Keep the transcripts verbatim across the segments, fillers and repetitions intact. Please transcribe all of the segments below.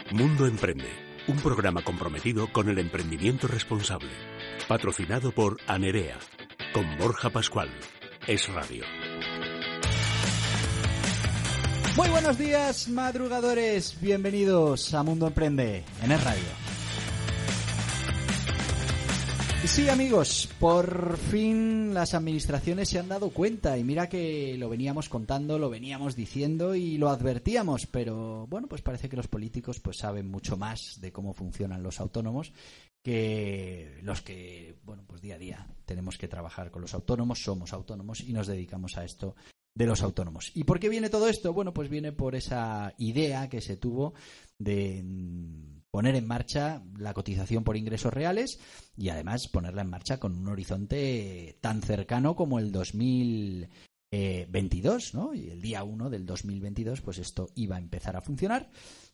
Mundo Emprende, un programa comprometido con el emprendimiento responsable. Patrocinado por Anerea, con Borja Pascual. Es Radio. Muy buenos días, madrugadores. Bienvenidos a Mundo Emprende en Es Radio. Y sí, amigos, por fin las administraciones se han dado cuenta, y mira que lo veníamos contando, lo veníamos diciendo y lo advertíamos, pero bueno, pues parece que los políticos pues saben mucho más de cómo funcionan los autónomos que los que, bueno, pues día a día tenemos que trabajar con los autónomos, somos autónomos y nos dedicamos a esto de los autónomos. ¿Y por qué viene todo esto? Bueno, pues viene por esa idea que se tuvo de poner en marcha la cotización por ingresos reales y además ponerla en marcha con un horizonte tan cercano como el dos mil veintidós, ¿no? Y el día uno del dos mil veintidós pues esto iba a empezar a funcionar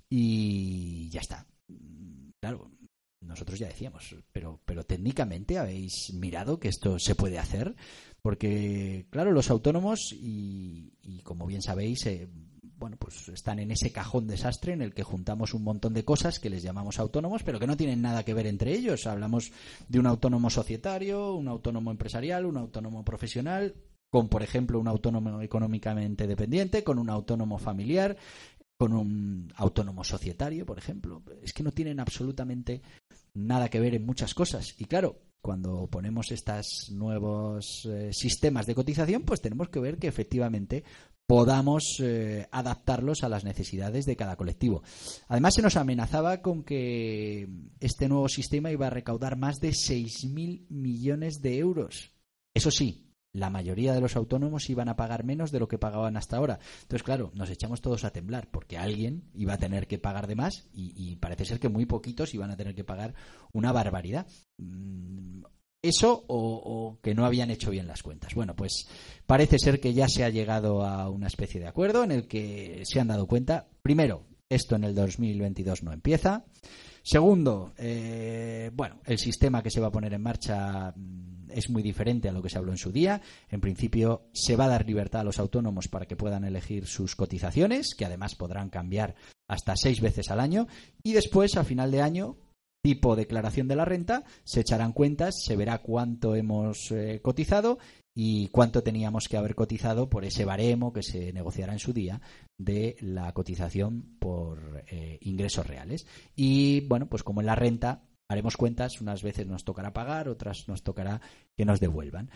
y ya está. Claro, nosotros ya decíamos, pero, pero técnicamente habéis mirado que esto se puede hacer, porque claro, los autónomos y, y como bien sabéis, eh, bueno, pues están en ese cajón desastre en el que juntamos un montón de cosas que les llamamos autónomos, pero que no tienen nada que ver entre ellos. Hablamos de un autónomo societario, un autónomo empresarial, un autónomo profesional, con, por ejemplo, un autónomo económicamente dependiente, con un autónomo familiar, con un autónomo societario, por ejemplo. Es que no tienen absolutamente nada que ver en muchas cosas. Y claro, cuando ponemos estos nuevos eh, sistemas de cotización, pues tenemos que ver que efectivamente podamos eh, adaptarlos a las necesidades de cada colectivo. Además, se nos amenazaba con que este nuevo sistema iba a recaudar más de seis mil millones de euros. Eso sí, la mayoría de los autónomos iban a pagar menos de lo que pagaban hasta ahora. Entonces, claro, nos echamos todos a temblar porque alguien iba a tener que pagar de más y, y parece ser que muy poquitos iban a tener que pagar una barbaridad. Eso o, o que no habían hecho bien las cuentas. Bueno, pues parece ser que ya se ha llegado a una especie de acuerdo en el que se han dado cuenta. Primero, esto en el dos mil veintidós no empieza. Segundo, eh, bueno, el sistema que se va a poner en marcha es muy diferente a lo que se habló en su día. En principio, se va a dar libertad a los autónomos para que puedan elegir sus cotizaciones, que además podrán cambiar hasta seis veces al año. Y después, a final de año, tipo declaración de la renta, se echarán cuentas, se verá cuánto hemos eh, cotizado y cuánto teníamos que haber cotizado por ese baremo que se negociará en su día de la cotización por eh, ingresos reales. Y bueno, pues como en la renta haremos cuentas, unas veces nos tocará pagar, otras nos tocará que nos devuelvan.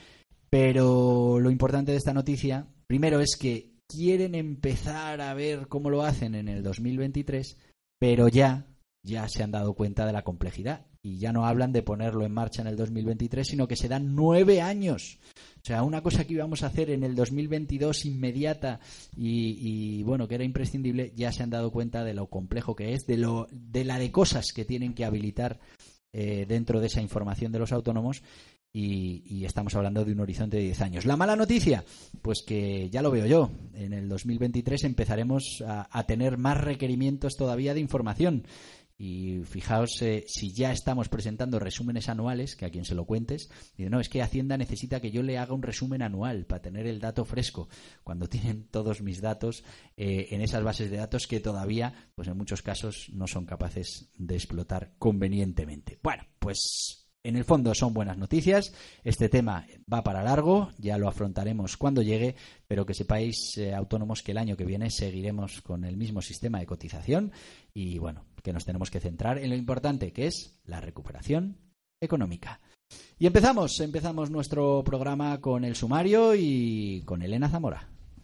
Pero lo importante de esta noticia, primero, es que quieren empezar a ver cómo lo hacen en el dos mil veintitrés, pero ya ya se han dado cuenta de la complejidad y ya no hablan de ponerlo en marcha en el dos mil veintitrés, sino que se dan nueve años. O sea, una cosa que íbamos a hacer en el dos mil veintidós inmediata y, y bueno, que era imprescindible, ya se han dado cuenta de lo complejo que es, de lo de la de cosas que tienen que habilitar eh, dentro de esa información de los autónomos. Y, y estamos hablando de un horizonte de diez años. La mala noticia, pues que ya lo veo yo, en el dos mil veintitrés empezaremos a, a tener más requerimientos todavía de información. Y fijaos, eh, si ya estamos presentando resúmenes anuales, que a quien se lo cuentes, dice, no, es que Hacienda necesita que yo le haga un resumen anual para tener el dato fresco, cuando tienen todos mis datos eh, en esas bases de datos que todavía, pues en muchos casos, no son capaces de explotar convenientemente. Bueno, pues en el fondo son buenas noticias. Este tema va para largo, ya lo afrontaremos cuando llegue, pero que sepáis, eh, autónomos, que el año que viene seguiremos con el mismo sistema de cotización y bueno, que nos tenemos que centrar en lo importante, que es la recuperación económica. Y empezamos, empezamos nuestro programa con el sumario y con Elena Zamora.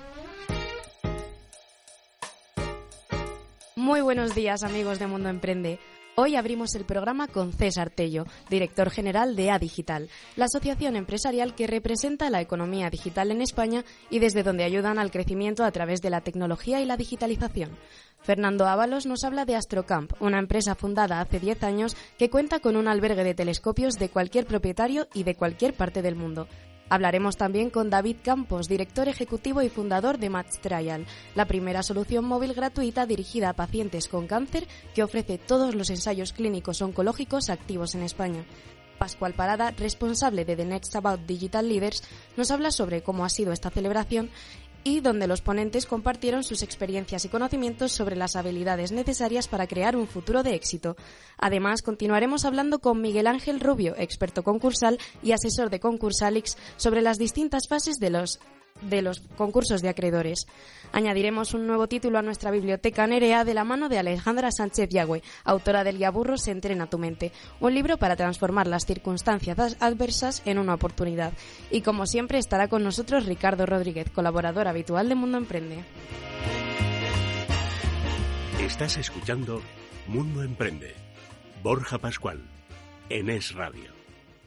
Muy buenos días, amigos de Mundo Emprende. Hoy abrimos el programa con César Tello, director general de A Digital, la asociación empresarial que representa la economía digital en España y desde donde ayudan al crecimiento a través de la tecnología y la digitalización. Fernando Ábalos nos habla de Astrocamp, una empresa fundada hace diez años que cuenta con un albergue de telescopios de cualquier propietario y de cualquier parte del mundo. Hablaremos también con David Campos, director ejecutivo y fundador de Match Trial, la primera solución móvil gratuita dirigida a pacientes con cáncer que ofrece todos los ensayos clínicos oncológicos activos en España. Pascual Parada, responsable de The Next About Digital Leaders, nos habla sobre cómo ha sido esta celebración y donde los ponentes compartieron sus experiencias y conocimientos sobre las habilidades necesarias para crear un futuro de éxito. Además, continuaremos hablando con Miguel Ángel Rubio, experto concursal y asesor de Concursalix, sobre las distintas fases de los de los concursos de acreedores. Añadiremos un nuevo título a nuestra biblioteca Nerea de la mano de Alejandra Sánchez Yagüe, autora del Guía Burros Entrena tu mente, un libro para transformar las circunstancias adversas en una oportunidad. Y como siempre estará con nosotros Ricardo Rodríguez, colaborador habitual de Mundo Emprende. Estás escuchando Mundo Emprende. Borja Pascual, en Es Radio.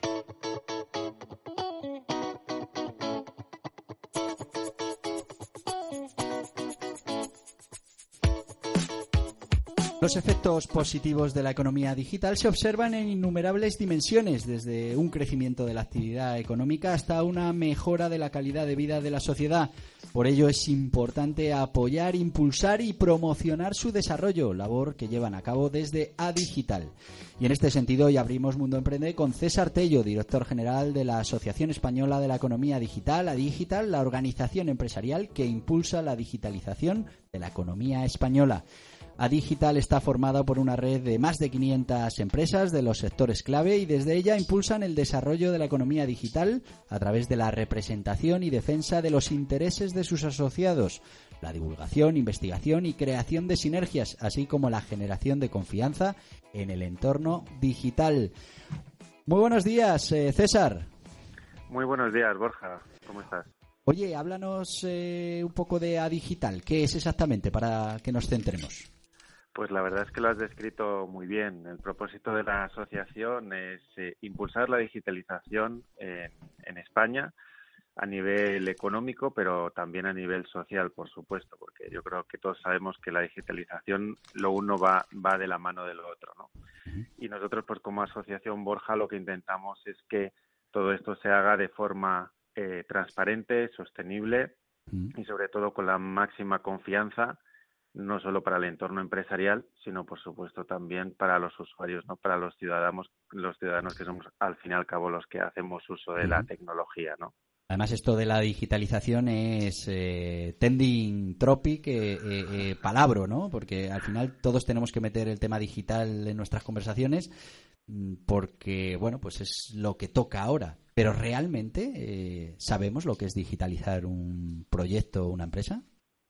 Los efectos positivos de la economía digital se observan en innumerables dimensiones, desde un crecimiento de la actividad económica hasta una mejora de la calidad de vida de la sociedad. Por ello es importante apoyar, impulsar y promocionar su desarrollo, labor que llevan a cabo desde Adigital. Y en este sentido hoy abrimos Mundo Emprende con César Tello, director general de la Asociación Española de la Economía Digital, Adigital, la organización empresarial que impulsa la digitalización de la economía española. Adigital está formada por una red de más de quinientas empresas de los sectores clave y desde ella impulsan el desarrollo de la economía digital a través de la representación y defensa de los intereses de sus asociados, la divulgación, investigación y creación de sinergias, así como la generación de confianza en el entorno digital. Muy buenos días, eh, César. Muy buenos días, Borja. ¿Cómo estás? Oye, háblanos eh, un poco de Adigital. ¿Qué es exactamente para que nos centremos? Pues la verdad es que lo has descrito muy bien. El propósito de la asociación es eh, impulsar la digitalización en, en España a nivel económico, pero también a nivel social, por supuesto, porque yo creo que todos sabemos que la digitalización, lo uno va, va de la mano de lo otro, ¿no? Uh-huh. Y nosotros, pues como asociación Borja, lo que intentamos es que todo esto se haga de forma eh, transparente, sostenible uh-huh. y sobre todo con la máxima confianza, no solo para el entorno empresarial, sino por supuesto también para los usuarios, no, para los ciudadanos, los ciudadanos que somos al fin y al cabo los que hacemos uso de uh-huh. la tecnología, ¿no? Además, esto de la digitalización es eh, trending topic, eh, eh, eh, palabra, ¿no? Porque al final todos tenemos que meter el tema digital en nuestras conversaciones porque, bueno, pues es lo que toca ahora. Pero ¿realmente eh, sabemos lo que es digitalizar un proyecto o una empresa?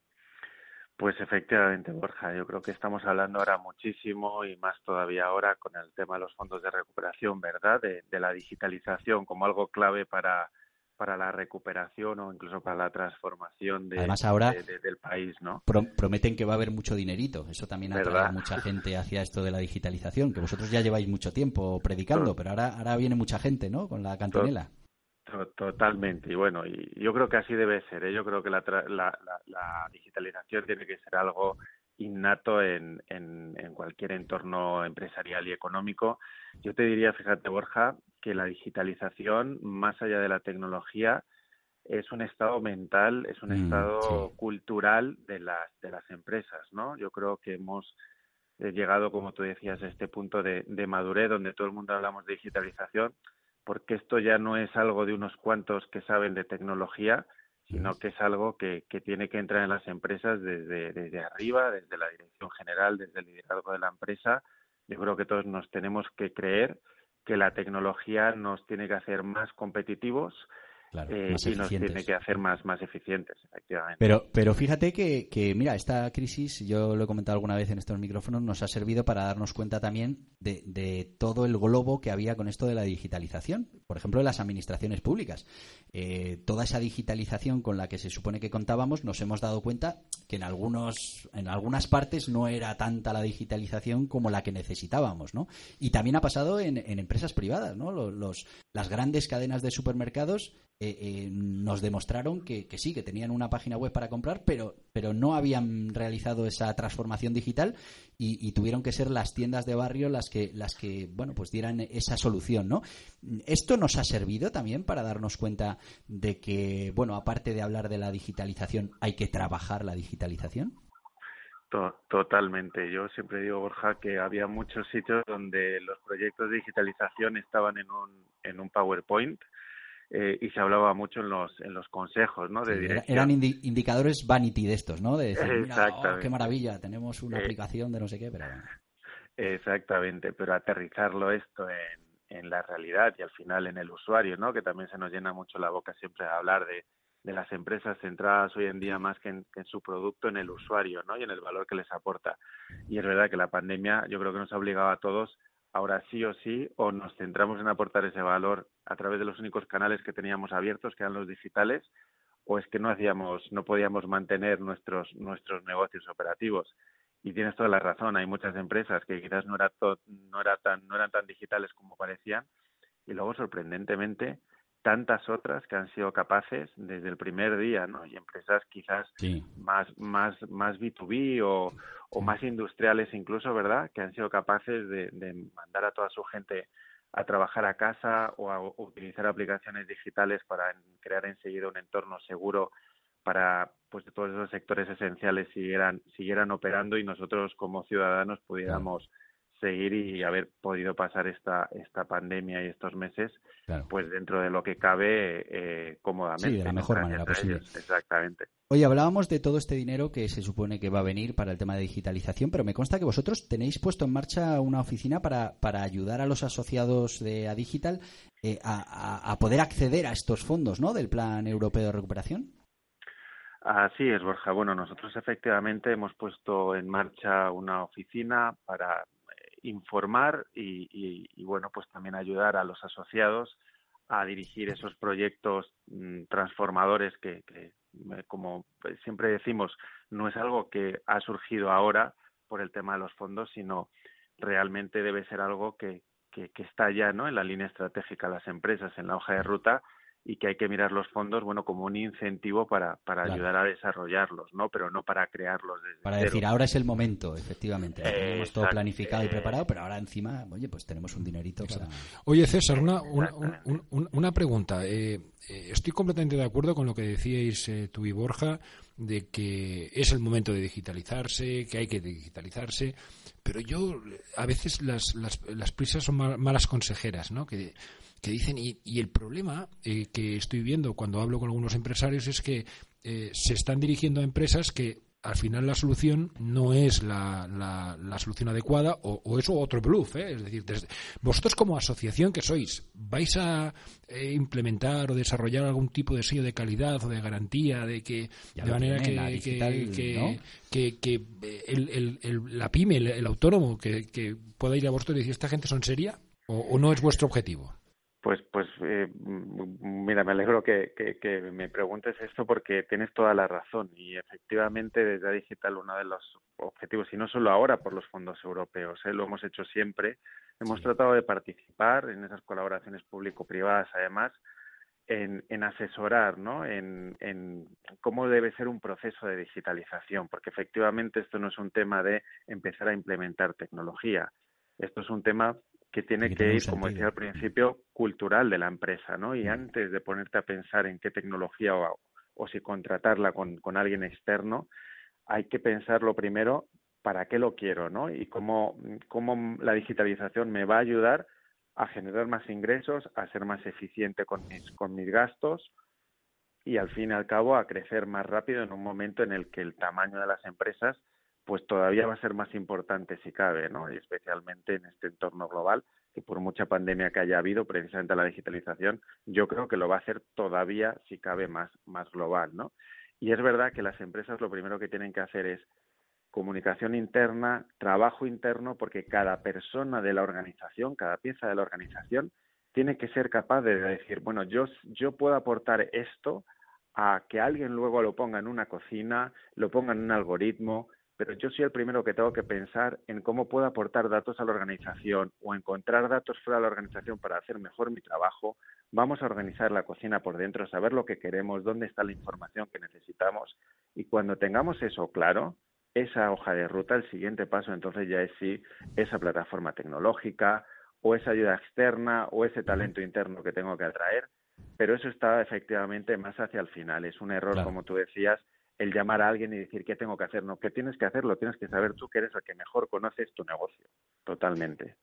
Pues efectivamente, Borja, yo creo que estamos hablando ahora muchísimo y más todavía ahora con el tema de los fondos de recuperación, ¿verdad? De, de la digitalización como algo clave para, para la recuperación o incluso para la transformación de, Además, ahora de, de, del país, ¿no? Pro- prometen que va a haber mucho dinerito. Eso también atrae a mucha gente hacia esto de la digitalización, que vosotros ya lleváis mucho tiempo predicando, pero ahora, ahora viene mucha gente, ¿no? Con la cantinela. Totalmente, y bueno, y yo creo que así debe ser, ¿eh? Yo creo que la, la, la, la digitalización tiene que ser algo innato en, en, en cualquier entorno empresarial y económico. Yo te diría, fíjate, Borja, que la digitalización, más allá de la tecnología, es un estado mental, es un mm, estado sí. cultural de las, de las empresas, ¿no? Yo creo que hemos llegado, como tú decías, a este punto de, de madurez donde todo el mundo hablamos de digitalización, porque esto ya no es algo de unos cuantos que saben de tecnología, sino que es algo que, que tiene que entrar en las empresas desde, desde arriba, desde la dirección general, desde el liderazgo de la empresa. Yo creo que todos nos tenemos que creer que la tecnología nos tiene que hacer más competitivos. Claro, eh, y nos tiene que hacer más, más eficientes, efectivamente. Pero, pero fíjate que, que, mira, esta crisis, yo lo he comentado alguna vez en estos micrófonos, nos ha servido para darnos cuenta también de, de todo el globo que había con esto de la digitalización. Por ejemplo, en las administraciones públicas. Eh, toda esa digitalización con la que se supone que contábamos, nos hemos dado cuenta que en algunos, en algunas partes no era tanta la digitalización como la que necesitábamos, ¿no? Y también ha pasado en, en empresas privadas, ¿no? Los, los, las grandes cadenas de supermercados Eh, eh, nos demostraron que, que sí, que tenían una página web para comprar, pero, pero no habían realizado esa transformación digital y, y tuvieron que ser las tiendas de barrio las que, las que, bueno, pues dieran esa solución, ¿no? ¿Esto nos ha servido también para darnos cuenta de que, bueno, aparte de hablar de la digitalización, hay que trabajar la digitalización? Totalmente. Yo siempre digo, Borja, que había muchos sitios donde los proyectos de digitalización estaban en un, en un PowerPoint eh, y se hablaba mucho en los en los consejos, ¿no? De sí, dirección. eran indi- indicadores vanity de estos, ¿no? De decir, mira, oh, qué Exactamente. maravilla, tenemos una Eh, aplicación de no sé qué, pero bueno. Exactamente, pero aterrizarlo esto en, en la realidad y al final en el usuario, ¿no? Que también se nos llena mucho la boca siempre a hablar de, de las empresas centradas hoy en día más que en, que en su producto, en el usuario, ¿no? Y en el valor que les aporta. Y es verdad que la pandemia yo creo que nos ha obligado a todos, ahora sí o sí, o nos centramos en aportar ese valor a través de los únicos canales que teníamos abiertos, que eran los digitales, o es que no hacíamos, no podíamos mantener nuestros nuestros negocios operativos. Y tienes toda la razón, hay muchas empresas que quizás no era to, no era tan no eran tan digitales como parecían, y luego sorprendentemente tantas otras que han sido capaces desde el primer día, ¿no? Y empresas quizás Sí. más más más B dos B o, o más industriales incluso, ¿verdad? Que han sido capaces de, de mandar a toda su gente a trabajar a casa o a, o utilizar aplicaciones digitales para crear enseguida un entorno seguro para pues todos esos sectores esenciales siguieran siguieran operando y nosotros como ciudadanos pudiéramos claro. seguir y haber podido pasar esta esta pandemia y estos meses claro. pues dentro de lo que cabe eh, cómodamente. Sí, de la mejor ¿no? manera posible. Ellos. Exactamente. Oye, hablábamos de todo este dinero que se supone que va a venir para el tema de digitalización, pero me consta que vosotros tenéis puesto en marcha una oficina para, para ayudar a los asociados de Adigital eh, a, a, a poder acceder a estos fondos, ¿no? Del Plan Europeo de Recuperación. Así es, Borja. Bueno, nosotros efectivamente hemos puesto en marcha una oficina para informar y, y, y bueno, pues también ayudar a los asociados a dirigir esos proyectos mmm, transformadores que, que, como siempre decimos, no es algo que ha surgido ahora por el tema de los fondos, sino realmente debe ser algo que, que, que está ya, ¿no?, en la línea estratégica de las empresas, en la hoja de ruta, y que hay que mirar los fondos, bueno, como un incentivo para, para claro. ayudar a desarrollarlos, ¿no? Pero no para crearlos desde Para cero. Decir, ahora es el momento, efectivamente. Lo teníamos eh, todo planificado eh, y preparado, pero ahora encima, oye, pues tenemos un dinerito para... Oye, César, una, una, un, un, una pregunta. Eh, eh, estoy completamente de acuerdo con lo que decíais eh, tú y Borja, de que es el momento de digitalizarse, que hay que digitalizarse, pero yo, a veces las, las, las prisas son mal, malas consejeras, ¿no? Que... que dicen, y, y el problema eh, que estoy viendo cuando hablo con algunos empresarios es que eh, se están dirigiendo a empresas que al final la solución no es la, la, la solución adecuada o, o eso otro bluff, ¿eh? Es decir, desde, vosotros como asociación que sois, ¿vais a eh, implementar o desarrollar algún tipo de sello de calidad o de garantía de que ya de manera que, digital, que, que, ¿no? que, que el, el, el, la pyme, el, el autónomo que, que pueda ir a vosotros y decir, ¿esta gente son seria o, o no es vuestro objetivo? Pues, pues, eh, mira, me alegro que, que, que me preguntes esto porque tienes toda la razón y efectivamente desde Digital uno de los objetivos, y no solo ahora por los fondos europeos, ¿eh? Lo hemos hecho siempre, hemos sí. tratado de participar en esas colaboraciones público-privadas además en, en asesorar, ¿no? En, en cómo debe ser un proceso de digitalización, porque efectivamente esto no es un tema de empezar a implementar tecnología, esto es un tema que tiene que, que ir, como decía al principio, cultural de la empresa, ¿no? Y antes de ponerte a pensar en qué tecnología o, o si contratarla con, con alguien externo, hay que pensarlo primero para qué lo quiero, ¿no? Y cómo, cómo la digitalización me va a ayudar a generar más ingresos, a ser más eficiente con mis, con mis gastos y al fin y al cabo a crecer más rápido en un momento en el que el tamaño de las empresas pues todavía va a ser más importante si cabe, ¿no? Y especialmente en este entorno global, que por mucha pandemia que haya habido, precisamente la digitalización, yo creo que lo va a hacer todavía si cabe más, más global, ¿no? Y es verdad que las empresas lo primero que tienen que hacer es comunicación interna, trabajo interno, porque cada persona de la organización, cada pieza de la organización, tiene que ser capaz de decir, bueno, yo, yo puedo aportar esto a que alguien luego lo ponga en una cocina, lo ponga en un algoritmo, pero yo soy el primero que tengo que pensar en cómo puedo aportar datos a la organización o encontrar datos fuera de la organización para hacer mejor mi trabajo. Vamos a organizar la cocina por dentro, saber lo que queremos, dónde está la información que necesitamos. Y cuando tengamos eso claro, esa hoja de ruta, el siguiente paso entonces ya es sí esa plataforma tecnológica o esa ayuda externa o ese talento interno que tengo que atraer. Pero eso está efectivamente más hacia el final. Es un error, claro. como tú decías, el llamar a alguien y decir qué tengo que hacer. No, qué tienes que hacer, lo tienes que saber tú, que eres el que mejor conoces tu negocio. Totalmente.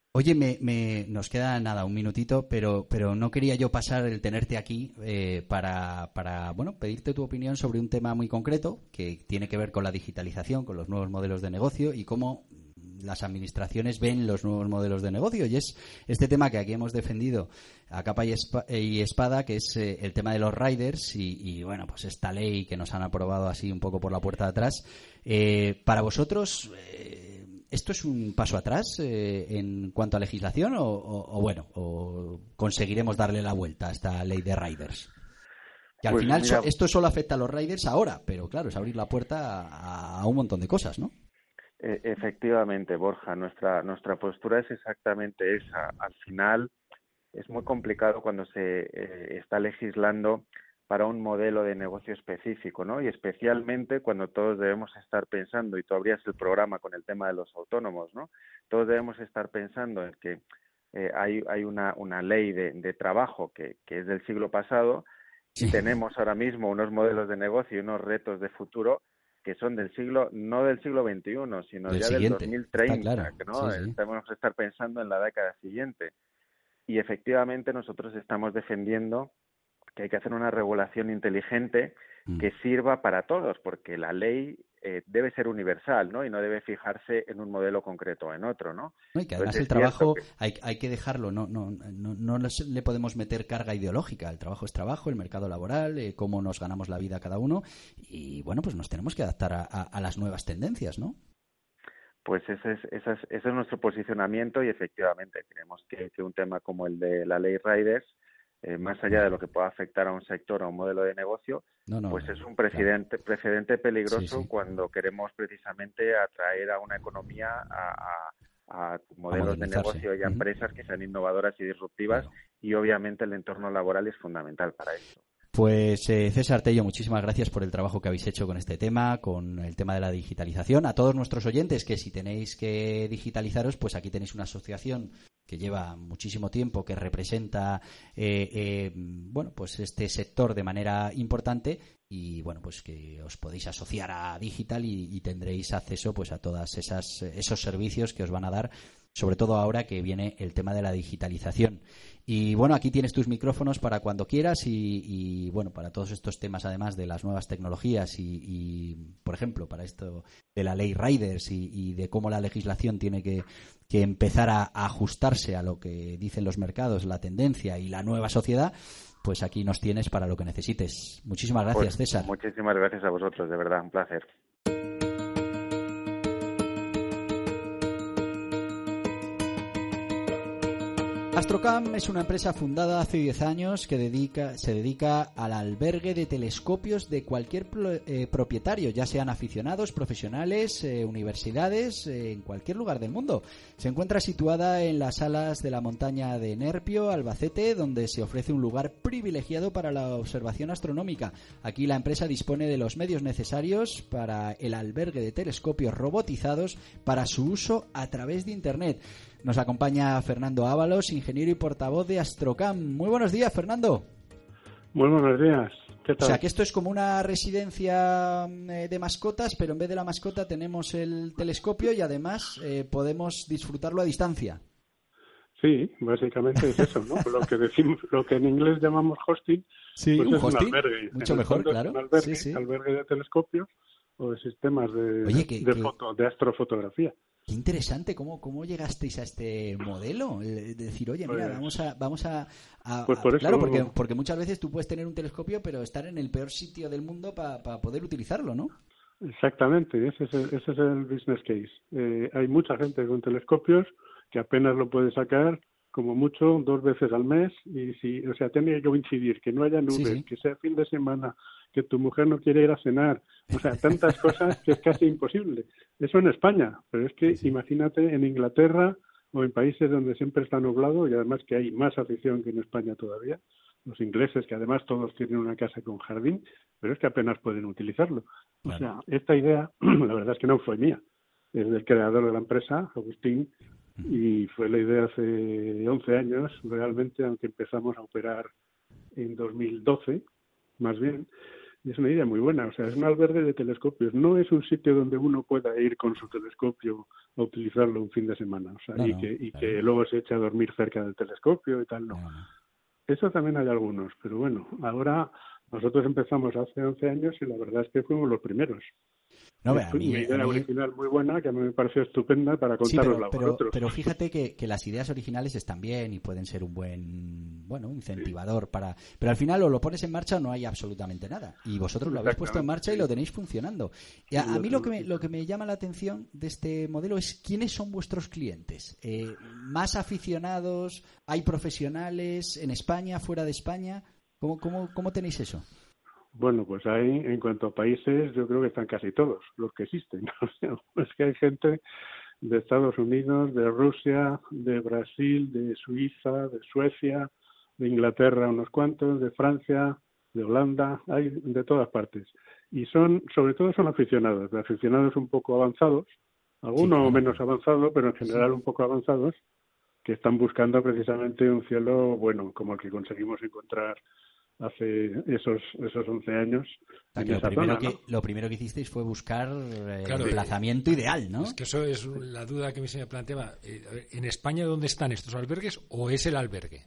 Oye, me, me, nos queda nada, un minutito, pero, pero no quería yo pasar el tenerte aquí eh, para, para, bueno, pedirte tu opinión sobre un tema muy concreto que tiene que ver con la digitalización, con los nuevos modelos de negocio y cómo las administraciones ven los nuevos modelos de negocio. Y es este tema que aquí hemos defendido a capa y, espa- y espada, que es eh, el tema de los riders y, y, bueno, pues esta ley que nos han aprobado así un poco por la puerta de atrás. Eh, para vosotros... Eh, ¿Esto es un paso atrás eh, en cuanto a legislación o, o, o bueno, o conseguiremos darle la vuelta a esta ley de riders? Que al Pues final mira, so, esto solo afecta a los riders ahora, pero claro, es abrir la puerta a, a un montón de cosas, ¿no? eh, efectivamente, Borja, nuestra nuestra postura es exactamente esa. Al final es muy complicado cuando se eh, está legislando para un modelo de negocio específico, ¿no? Y especialmente cuando todos debemos estar pensando, y tú abrías el programa con el tema de los autónomos, ¿no? Todos debemos estar pensando en que eh, hay, hay una, una ley de, de trabajo que, que es del siglo pasado y Sí. tenemos ahora mismo unos modelos de negocio y unos retos de futuro que son del siglo, no del siglo veintiuno, sino Del ya siguiente, del dos mil está treinta, claro. que no Sí, sí. tenemos que estar pensando en la década siguiente. Y efectivamente nosotros estamos defendiendo que hay que hacer una regulación inteligente que sirva para todos, porque la ley eh, debe ser universal, ¿no? Y no debe fijarse en un modelo concreto o en otro, ¿no? No, y que además Entonces, el es cierto trabajo que, hay, hay que dejarlo, no, no, no, no les- le podemos meter carga ideológica. El trabajo es trabajo, el mercado laboral, eh, cómo nos ganamos la vida cada uno y bueno, pues nos tenemos que adaptar a, a, a las nuevas tendencias, ¿no? pues ese es, ese es, ese es nuestro posicionamiento y efectivamente creemos que, que un tema como el de la ley Riders, eh, más allá de lo que pueda afectar a un sector o a un modelo de negocio, No, no, pues es un claro. precedente, precedente peligroso Sí, sí. cuando queremos precisamente atraer a una economía a, a, a modelos de modernizarse. negocio y a Ujú. empresas que sean innovadoras y disruptivas, Claro. y obviamente el entorno laboral es fundamental para esto. Pues eh, César Tello, muchísimas gracias por el trabajo que habéis hecho con este tema, con el tema de la digitalización. A todos nuestros oyentes que si tenéis que digitalizaros, pues aquí tenéis una asociación que lleva muchísimo tiempo, que representa eh, eh, bueno, pues este sector de manera importante y bueno, pues que os podéis asociar a Digital y, y tendréis acceso pues a todas esas esos servicios que os van a dar, sobre todo ahora que viene el tema de la digitalización. Y bueno, aquí tienes tus micrófonos para cuando quieras y, y bueno, para todos estos temas además de las nuevas tecnologías y, y por ejemplo, para esto de la ley Riders y, y de cómo la legislación tiene que, que empezar a, a ajustarse a lo que dicen los mercados, la tendencia y la nueva sociedad, pues aquí nos tienes para lo que necesites. Muchísimas gracias, Pues, César. muchísimas gracias a vosotros, de verdad, un placer. Astrocam es una empresa fundada hace diez años que dedica, se dedica al albergue de telescopios de cualquier eh, propietario, ya sean aficionados, profesionales, eh, universidades, eh, en cualquier lugar del mundo. Se encuentra situada en las alas de la montaña de Nerpio, Albacete, donde se ofrece un lugar privilegiado para la observación astronómica. Aquí la empresa dispone de los medios necesarios para el albergue de telescopios robotizados para su uso a través de Internet. Nos acompaña Fernando Ábalos, ingeniero y portavoz de Astrocam. Muy buenos días, Fernando. Muy buenos días. ¿Qué tal? O sea, que esto es como una residencia eh, de mascotas, pero en vez de la mascota tenemos el telescopio y además eh, podemos disfrutarlo a distancia. Sí, básicamente es eso, ¿no? Lo que decimos, lo que en inglés llamamos hosting, Sí, pues un es hosting, un albergue. mucho En el mejor, fondo es claro. Un albergue, Sí, sí. albergue de telescopios o de sistemas de, Oye, que- de que- foto, de astrofotografía. Qué interesante, ¿cómo, cómo llegasteis a este modelo? El de decir, oye, mira, Pues- vamos a... Vamos a, a- Pues a- por eso- Claro, porque, porque muchas veces tú puedes tener un telescopio, pero estar en el peor sitio del mundo para poder utilizarlo, ¿no? Exactamente, ese es el, ese es el business case. Eh, hay mucha gente con telescopios que apenas lo puede sacar como mucho dos veces al mes y si, o sea, tiene que coincidir que no haya nubes, Sí, sí. que sea fin de semana, que tu mujer no quiere ir a cenar, o sea, tantas cosas que es casi imposible. Eso en España, pero es que Sí, sí. imagínate en Inglaterra o en países donde siempre está nublado y además que hay más afición que en España todavía. Los ingleses, que además todos tienen una casa con jardín, pero es que apenas pueden utilizarlo. O Claro. sea, esta idea, la verdad es que no fue mía, es del creador de la empresa, Agustín, y fue la idea hace once años, realmente, aunque empezamos a operar en dos mil doce, más bien, Y es una idea muy buena, o sea, es un albergue de telescopios, no es un sitio donde uno pueda ir con su telescopio a utilizarlo un fin de semana, o sea, no, y, no, que, y claro. que luego se eche a dormir cerca del telescopio y tal, no. no. Eso también hay algunos, pero bueno, ahora nosotros empezamos hace once años y la verdad es que fuimos los primeros. No, a mí, una idea a mí... original muy buena que a mí me pareció estupenda para contarosla sí, pero, a vosotros. Pero, pero fíjate que, que las ideas originales están bien y pueden ser un buen, bueno, incentivador sí. para... Pero al final o lo pones en marcha o no hay absolutamente nada. Y vosotros lo habéis puesto en marcha y lo tenéis funcionando. Y a, a mí lo que, me, lo que me llama la atención de este modelo es quiénes son vuestros clientes. Eh, ¿Más aficionados? ¿Hay profesionales en España, fuera de España? ¿Cómo, cómo, cómo tenéis eso? Bueno, pues ahí, en cuanto a países, yo creo que están casi todos los que existen. O sea, es que hay gente de Estados Unidos, de Rusia, de Brasil, de Suiza, de Suecia, de Inglaterra unos cuantos, de Francia, de Holanda, hay de todas partes. Y son, sobre todo son aficionados, de aficionados un poco avanzados, algunos sí, claro. menos avanzados, pero en general un poco avanzados, que están buscando precisamente un cielo bueno, como el que conseguimos encontrar hace esos esos once años. O sea, que lo, primero zona, que, ¿no? lo primero que hicisteis fue buscar el claro, emplazamiento eh, ideal, ¿no? Es que eso es la duda que se me planteaba. ¿En España dónde están estos albergues o es el albergue?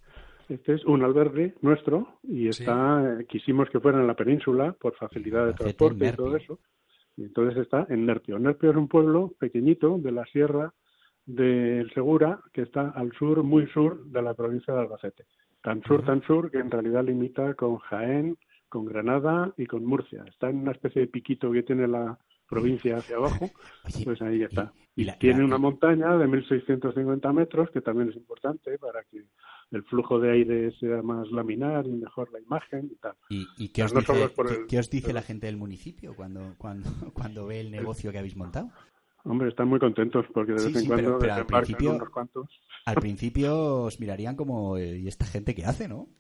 Este es un albergue nuestro y está sí. quisimos que fuera en la península por facilidad de transporte y todo eso. Y entonces está en Nerpio. Nerpio es un pueblo pequeñito de la sierra del Segura que está al sur, muy sur de la provincia de Albacete. Tan sur, uh-huh. tan sur, que en realidad limita con Jaén, con Granada y con Murcia. Está en una especie de piquito que tiene la provincia hacia abajo, pues ahí está. Y, y la, tiene la, una montaña de mil seiscientos cincuenta metros, que también es importante para que el flujo de aire sea más laminar y mejor la imagen y tal. ¿Y, y qué, os no dice, ¿qué, el, ¿qué os dice pero... la gente del municipio cuando, cuando, cuando ve el negocio que habéis montado? Hombre, están muy contentos porque de sí, vez en sí, cuando pero, pero al principio, unos cuantos. Al principio os mirarían como, ¿y esta gente qué hace, no?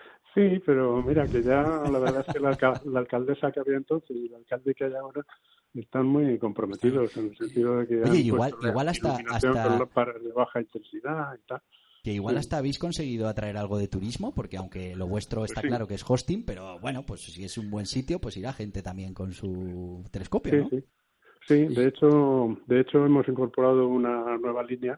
Sí, pero mira que ya la verdad es que la, alca- la alcaldesa que había entonces y el alcalde que hay ahora están muy comprometidos en el sentido de que Oye, han igual, puesto igual hasta, hasta... con los pares de baja intensidad y tal. Que igual sí. hasta habéis conseguido atraer algo de turismo, porque aunque lo vuestro está sí. claro que es hosting, pero bueno, pues si es un buen sitio, pues irá gente también con su telescopio, sí, ¿no? Sí. Sí, de hecho, de hecho hemos incorporado una nueva línea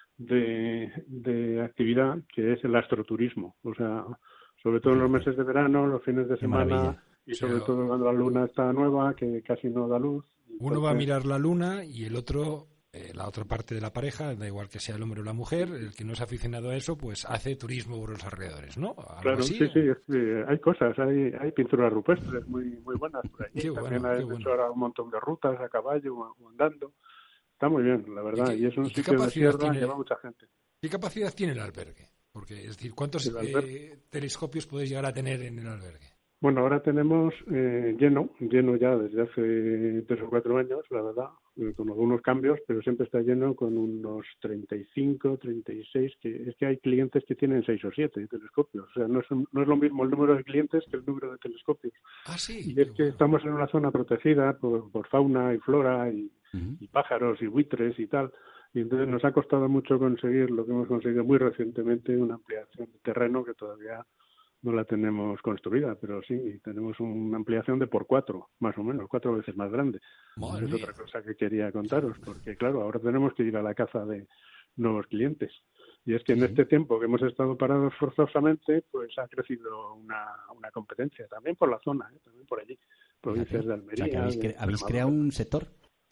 de, de actividad que es el astroturismo. O sea, sobre todo en los meses de verano, los fines de Qué semana maravilla. y sobre sí, todo cuando la luna está nueva, que casi no da luz. Uno entonces... va a mirar la luna y el otro, eh, la otra parte de la pareja, da igual que sea el hombre o la mujer, el que no es aficionado a eso, pues hace turismo por los alrededores, ¿no? ¿Algo claro, así, sí, o... sí, es, eh, hay cosas, hay, hay pinturas rupestres muy muy buenas por allí. Qué También bueno, hay qué hecho bueno. ahora un montón de rutas a caballo o andando. Está muy bien, la verdad, ¿Y, qué, y es un ¿y qué sitio de capacidad sierra tiene, que va mucha gente. ¿Qué capacidad tiene el albergue? Porque, es decir, ¿cuántos eh, telescopios podéis llegar a tener en el albergue? Bueno, ahora tenemos eh, lleno, lleno ya desde hace tres o cuatro años, la verdad, eh, con algunos cambios, pero siempre está lleno con unos treinta y cinco, treinta y seis, que es que hay clientes que tienen seis o siete telescopios. O sea, no es, un, no es lo mismo el número de clientes que el número de telescopios. Ah, sí. Y es que bueno. estamos en una zona protegida por, por fauna y flora y, uh-huh. y pájaros y buitres y tal. Y entonces nos ha costado mucho conseguir lo que hemos conseguido muy recientemente, una ampliación de terreno que todavía no la tenemos construida, pero sí, tenemos una ampliación de por cuatro, más o menos, cuatro veces más grande. Madre es mía. Otra cosa que quería contaros, porque claro, ahora tenemos que ir a la caza de nuevos clientes. Y es que en sí. este tiempo que hemos estado parados forzosamente, pues ha crecido una, una competencia, también por la zona, ¿eh? También por allí, provincias de Almería. O sea, que habéis, cre- habéis creado un sector.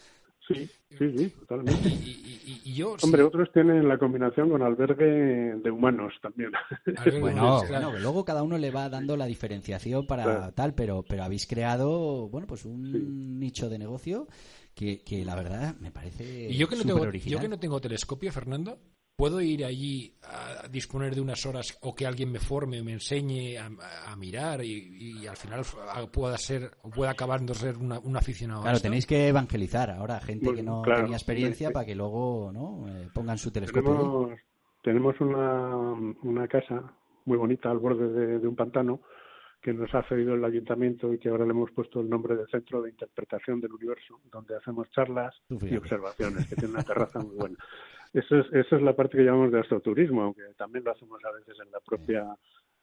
Sí, sí, sí, totalmente. Y, y, y yo, Hombre, sí. otros tienen la combinación con albergue de humanos también. Bueno, bueno, que luego cada uno le va dando la diferenciación para claro. tal, pero pero habéis creado, bueno, pues un sí. nicho de negocio que, que la verdad me parece y yo que no tengo, original. Yo que no tengo telescopio, Fernando, ¿puedo ir allí a disponer de unas horas o que alguien me forme, me enseñe a, a mirar y, y al final pueda ser pueda acabar de ser una, un aficionado? Claro, tenéis que evangelizar ahora a gente pues, que no claro, tenía experiencia sí. para que luego no eh, pongan su telescopio. Tenemos, tenemos una, una casa muy bonita al borde de, de un pantano que nos ha cedido el ayuntamiento y que ahora le hemos puesto el nombre de Centro de Interpretación del Universo, donde hacemos charlas y observaciones, que tiene una terraza muy buena. Eso es, eso es la parte que llamamos de astroturismo, aunque también lo hacemos a veces en la propia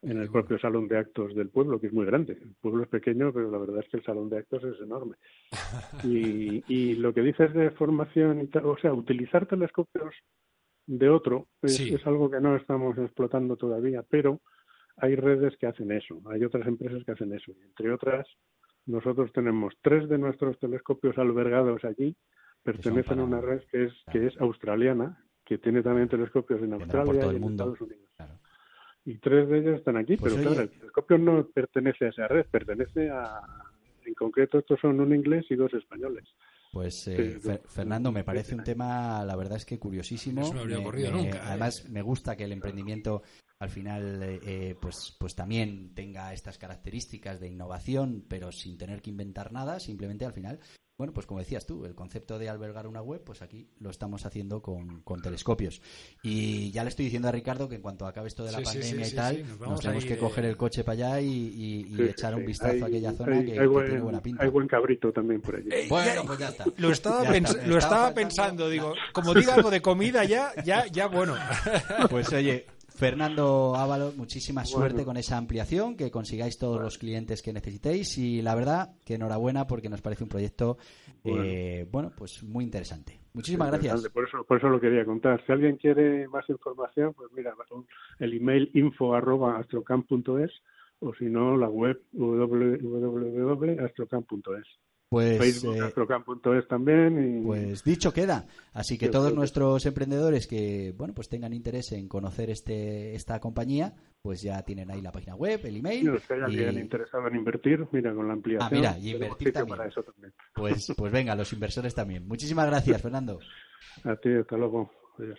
en el propio salón de actos del pueblo, que es muy grande. El pueblo es pequeño, pero la verdad es que el salón de actos es enorme. Y, y lo que dices de formación, y tal, o sea, utilizar telescopios de otro es, Sí. es algo que no estamos explotando todavía, pero hay redes que hacen eso, hay otras empresas que hacen eso. Y entre otras, nosotros tenemos tres de nuestros telescopios albergados allí, pertenecen para... a una red que es, claro. que es australiana, que tiene también telescopios en Vendrá Australia por todo y el en mundo. Estados Unidos. Claro. Y tres de ellos están aquí, Pues pero oye... claro, el telescopio no pertenece a esa red, pertenece a... En concreto, estos son un inglés y dos españoles. Pues, eh, Pero, Fer- Fernando, me parece un tema, la verdad es que curiosísimo. No se me habría ocurrido me- nunca, ¿eh? Además, me gusta que el emprendimiento, al final, eh, eh, pues, pues también tenga estas características de innovación, pero sin tener que inventar nada, simplemente al final. Bueno, pues como decías tú, el concepto de albergar una web, pues aquí lo estamos haciendo con, con telescopios. Y ya le estoy diciendo a Ricardo que en cuanto acabe esto de la Sí, sí, pandemia sí, y sí, tal, sí, nos nos, vamos tenemos ahí que de- coger el coche para allá y, y- y Sí, echar sí, un vistazo hay- a aquella zona hay- que, hay que buen, tiene buena pinta. hay buen cabrito también por allí. Eh, Bueno, ya- pues ya está. Lo estaba, Ya pens- está, me lo estaba estaba faltando- pensando, digo, como diga algo de comida ya, ya, ya bueno. Pues oye, Fernando Ábalos, muchísima Bueno. suerte con esa ampliación, que consigáis todos los clientes que necesitéis y la verdad que enhorabuena porque nos parece un proyecto Bueno. eh, bueno, pues muy interesante. Muchísimas gracias. Por eso, por eso lo quería contar. Si alguien quiere más información, pues mira, el email info arroba astrocamp punto es o si no, la web w w w punto astrocamp punto es. Pues, Facebook eh, astrocamp punto es también. Y... Pues dicho queda. Así que Yo todos creo que- nuestros emprendedores que bueno pues tengan interés en conocer este esta compañía, pues ya tienen ahí la página web, el email. Los que haya y- alguien interesado en invertir, mira, con la ampliación. Ah, mira, y tenemos invertir sitio también. para eso también. Pues, pues venga, los inversores también. Muchísimas gracias, Fernando. A ti, hasta luego. Adiós.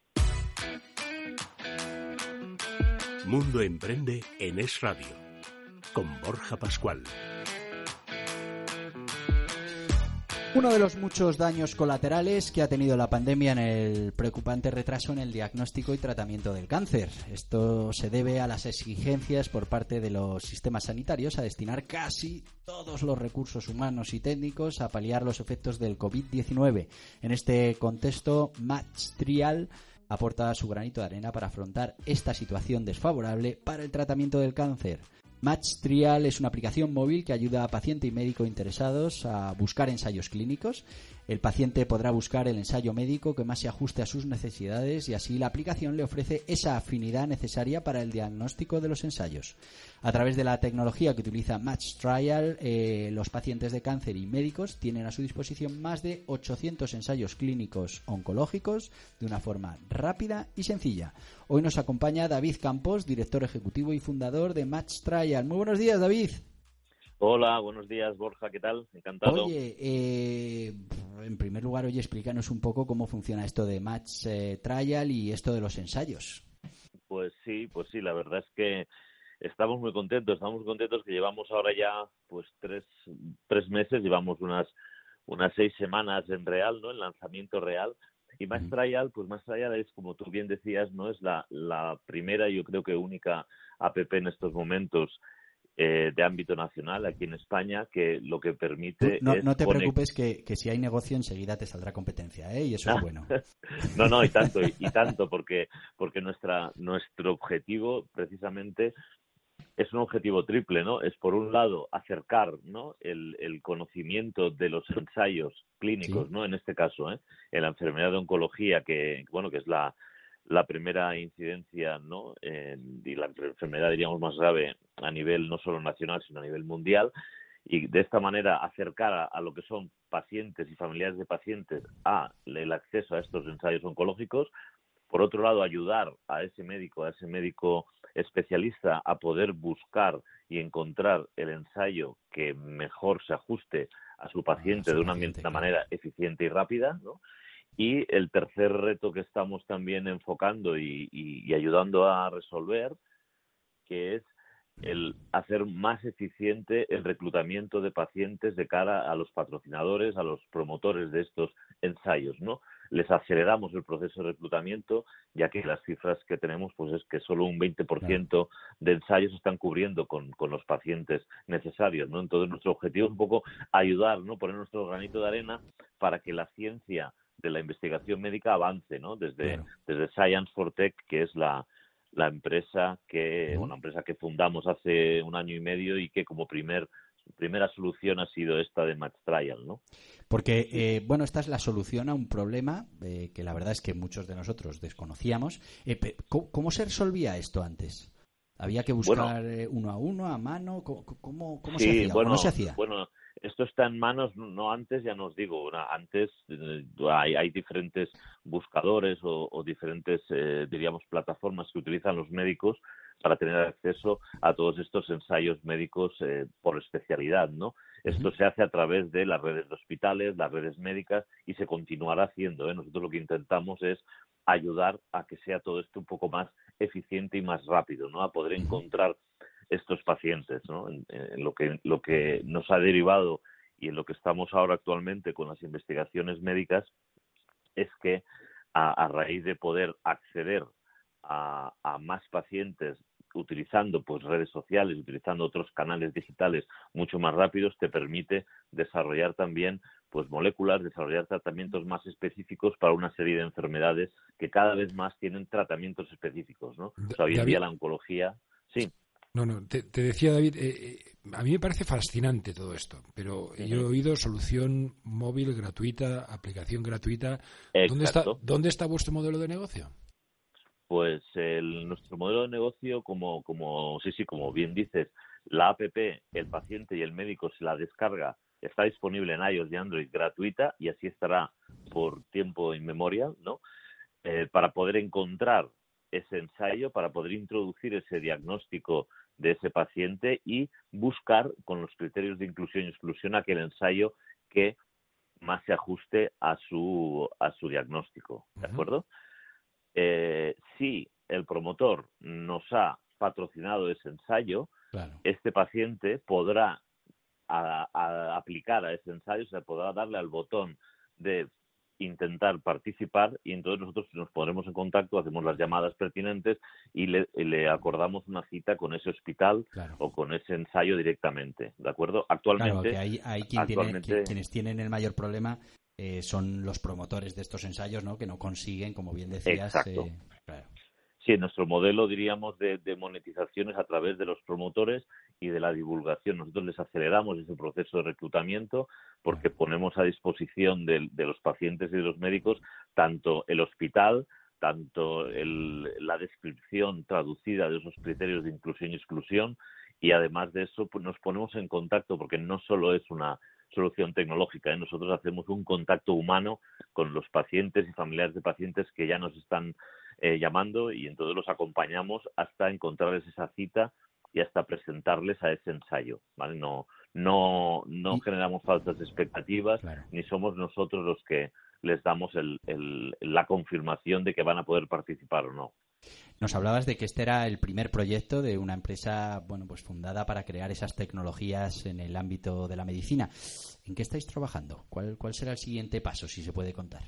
Mundo Emprende en Es Radio, con Borja Pascual. Uno de los muchos daños colaterales que ha tenido la pandemia en el preocupante retraso en el diagnóstico y tratamiento del cáncer. Esto se debe a las exigencias por parte de los sistemas sanitarios a destinar casi todos los recursos humanos y técnicos a paliar los efectos del covid diecinueve. En este contexto, Match Trial aporta su granito de arena para afrontar esta situación desfavorable para el tratamiento del cáncer. Match Trial es una aplicación móvil que ayuda a paciente y médico interesados a buscar ensayos clínicos. El paciente podrá buscar el ensayo médico que más se ajuste a sus necesidades y así la aplicación le ofrece esa afinidad necesaria para el diagnóstico de los ensayos. A través de la tecnología que utiliza Match Trial, eh, los pacientes de cáncer y médicos tienen a su disposición más de ochocientos ensayos clínicos oncológicos de una forma rápida y sencilla. Hoy nos acompaña David Campos, director ejecutivo y fundador de Match Trial. Muy buenos días, David. Hola, buenos días, Borja, ¿qué tal? Encantado. Oye, eh, en primer lugar, oye, explícanos un poco cómo funciona esto de Match eh, Trial y esto de los ensayos. Pues sí, pues sí, la verdad es que estamos muy contentos, estamos muy contentos que llevamos ahora ya pues tres, tres meses, llevamos unas unas seis semanas en real, ¿no? En lanzamiento real. Y Match Mm. Trial, pues Match Trial es, como tú bien decías, no es la, la primera, yo creo que única app en estos momentos eh, de ámbito nacional aquí en España, que lo que Tú permite no, es no te conect- preocupes que, que si hay negocio enseguida te saldrá competencia, ¿eh? Y eso es bueno. No, no, y tanto, y, y tanto, porque porque nuestra nuestro objetivo precisamente es un objetivo triple, ¿no? Es por un lado acercar, ¿no? el, el conocimiento de los ensayos clínicos, Sí. ¿no? En este caso, ¿eh? En la enfermedad de oncología, que bueno, que es la la primera incidencia, ¿no? En, y la enfermedad, diríamos, más grave a nivel no solo nacional, sino a nivel mundial. Y de esta manera acercar a, a lo que son pacientes y familiares de pacientes a el acceso a estos ensayos oncológicos. Por otro lado, ayudar a ese médico, a ese médico especialista a poder buscar y encontrar el ensayo que mejor se ajuste a su paciente su de una, paciente, una claro. manera eficiente y rápida, ¿no? Y el tercer reto que estamos también enfocando y, y, y ayudando a resolver, que es el hacer más eficiente el reclutamiento de pacientes de cara a los patrocinadores, a los promotores de estos ensayos, ¿no? Les aceleramos el proceso de reclutamiento, ya que las cifras que tenemos pues es que solo un veinte por ciento de ensayos están cubriendo con, con los pacientes necesarios, ¿no? Entonces nuestro objetivo es un poco ayudar, ¿no? Poner nuestro granito de arena para que la ciencia de la investigación médica avance, ¿no? Desde, Claro. desde Science for Tech, que es la la empresa que, una empresa que fundamos hace un año y medio y que como primer primera solución ha sido esta de Match Trial, ¿no? Porque, eh, bueno, esta es la solución a un problema eh, que la verdad es que muchos de nosotros desconocíamos. Eh, ¿cómo, ¿Cómo se resolvía esto antes? ¿Había que buscar bueno, uno a uno, a mano? ¿Cómo, cómo, cómo sí, se hacía? Bueno, ¿O no se hacía? Bueno, esto está en manos, no antes, ya no os digo, antes eh, hay, hay diferentes buscadores o, o diferentes, eh, diríamos, plataformas que utilizan los médicos para tener acceso a todos estos ensayos médicos eh, por especialidad, ¿no? Uh-huh. Esto se hace a través de las redes de hospitales, las redes médicas y se continuará haciendo, ¿eh? Nosotros lo que intentamos es ayudar a que sea todo esto un poco más eficiente y más rápido, ¿no? A poder uh-huh. encontrar estos pacientes, ¿no? En, en lo que lo que nos ha derivado y en lo que estamos ahora actualmente con las investigaciones médicas es que a, a raíz de poder acceder a, a más pacientes utilizando pues redes sociales, utilizando otros canales digitales mucho más rápidos, te permite desarrollar también pues moléculas, desarrollar tratamientos más específicos para una serie de enfermedades que cada vez más tienen tratamientos específicos, ¿no? O sea, hoy en día la oncología, sí. No, no, te, te decía, David, eh, a mí me parece fascinante todo esto, pero uh-huh. yo he oído solución móvil gratuita, aplicación gratuita. ¿Dónde está, ¿Dónde está vuestro modelo de negocio? Pues el, nuestro modelo de negocio, como, como sí, sí, como bien dices, la app, el paciente y el médico se la descarga, está disponible en iOS y Android gratuita y así estará por tiempo inmemorial, ¿no? Eh, para poder encontrar ese ensayo, para poder introducir ese diagnóstico de ese paciente y buscar con los criterios de inclusión y exclusión aquel ensayo que más se ajuste a su a su diagnóstico, ¿de acuerdo? Eh, si el promotor nos ha patrocinado ese ensayo, claro, este paciente podrá a, a aplicar a ese ensayo, se podrá darle al botón de intentar participar y entonces nosotros nos pondremos en contacto, hacemos las llamadas pertinentes y le, le acordamos una cita con ese hospital, claro, o con ese ensayo directamente, ¿de acuerdo? Actualmente, claro, que hay, hay quien actualmente... tiene, quienes tienen el mayor problema eh, son los promotores de estos ensayos, ¿no? Que no consiguen, como bien decías. Exacto. Eh, claro. Sí, nuestro modelo, diríamos, de, de monetización es a través de los promotores y de la divulgación. Nosotros les aceleramos ese proceso de reclutamiento porque ponemos a disposición de, de los pacientes y de los médicos tanto el hospital, tanto el, la descripción traducida de esos criterios de inclusión y exclusión y además de eso pues nos ponemos en contacto porque no solo es una solución tecnológica, ¿eh? Nosotros hacemos un contacto humano con los pacientes y familiares de pacientes que ya nos están Eh, llamando y entonces los acompañamos hasta encontrarles esa cita y hasta presentarles a ese ensayo, ¿vale? No no no y... generamos falsas expectativas, claro, ni somos nosotros los que les damos el, el, la confirmación de que van a poder participar o no. Nos hablabas de que este era el primer proyecto de una empresa, bueno, pues fundada para crear esas tecnologías en el ámbito de la medicina. ¿En qué estáis trabajando? ¿Cuál, cuál será el siguiente paso, si se puede contar?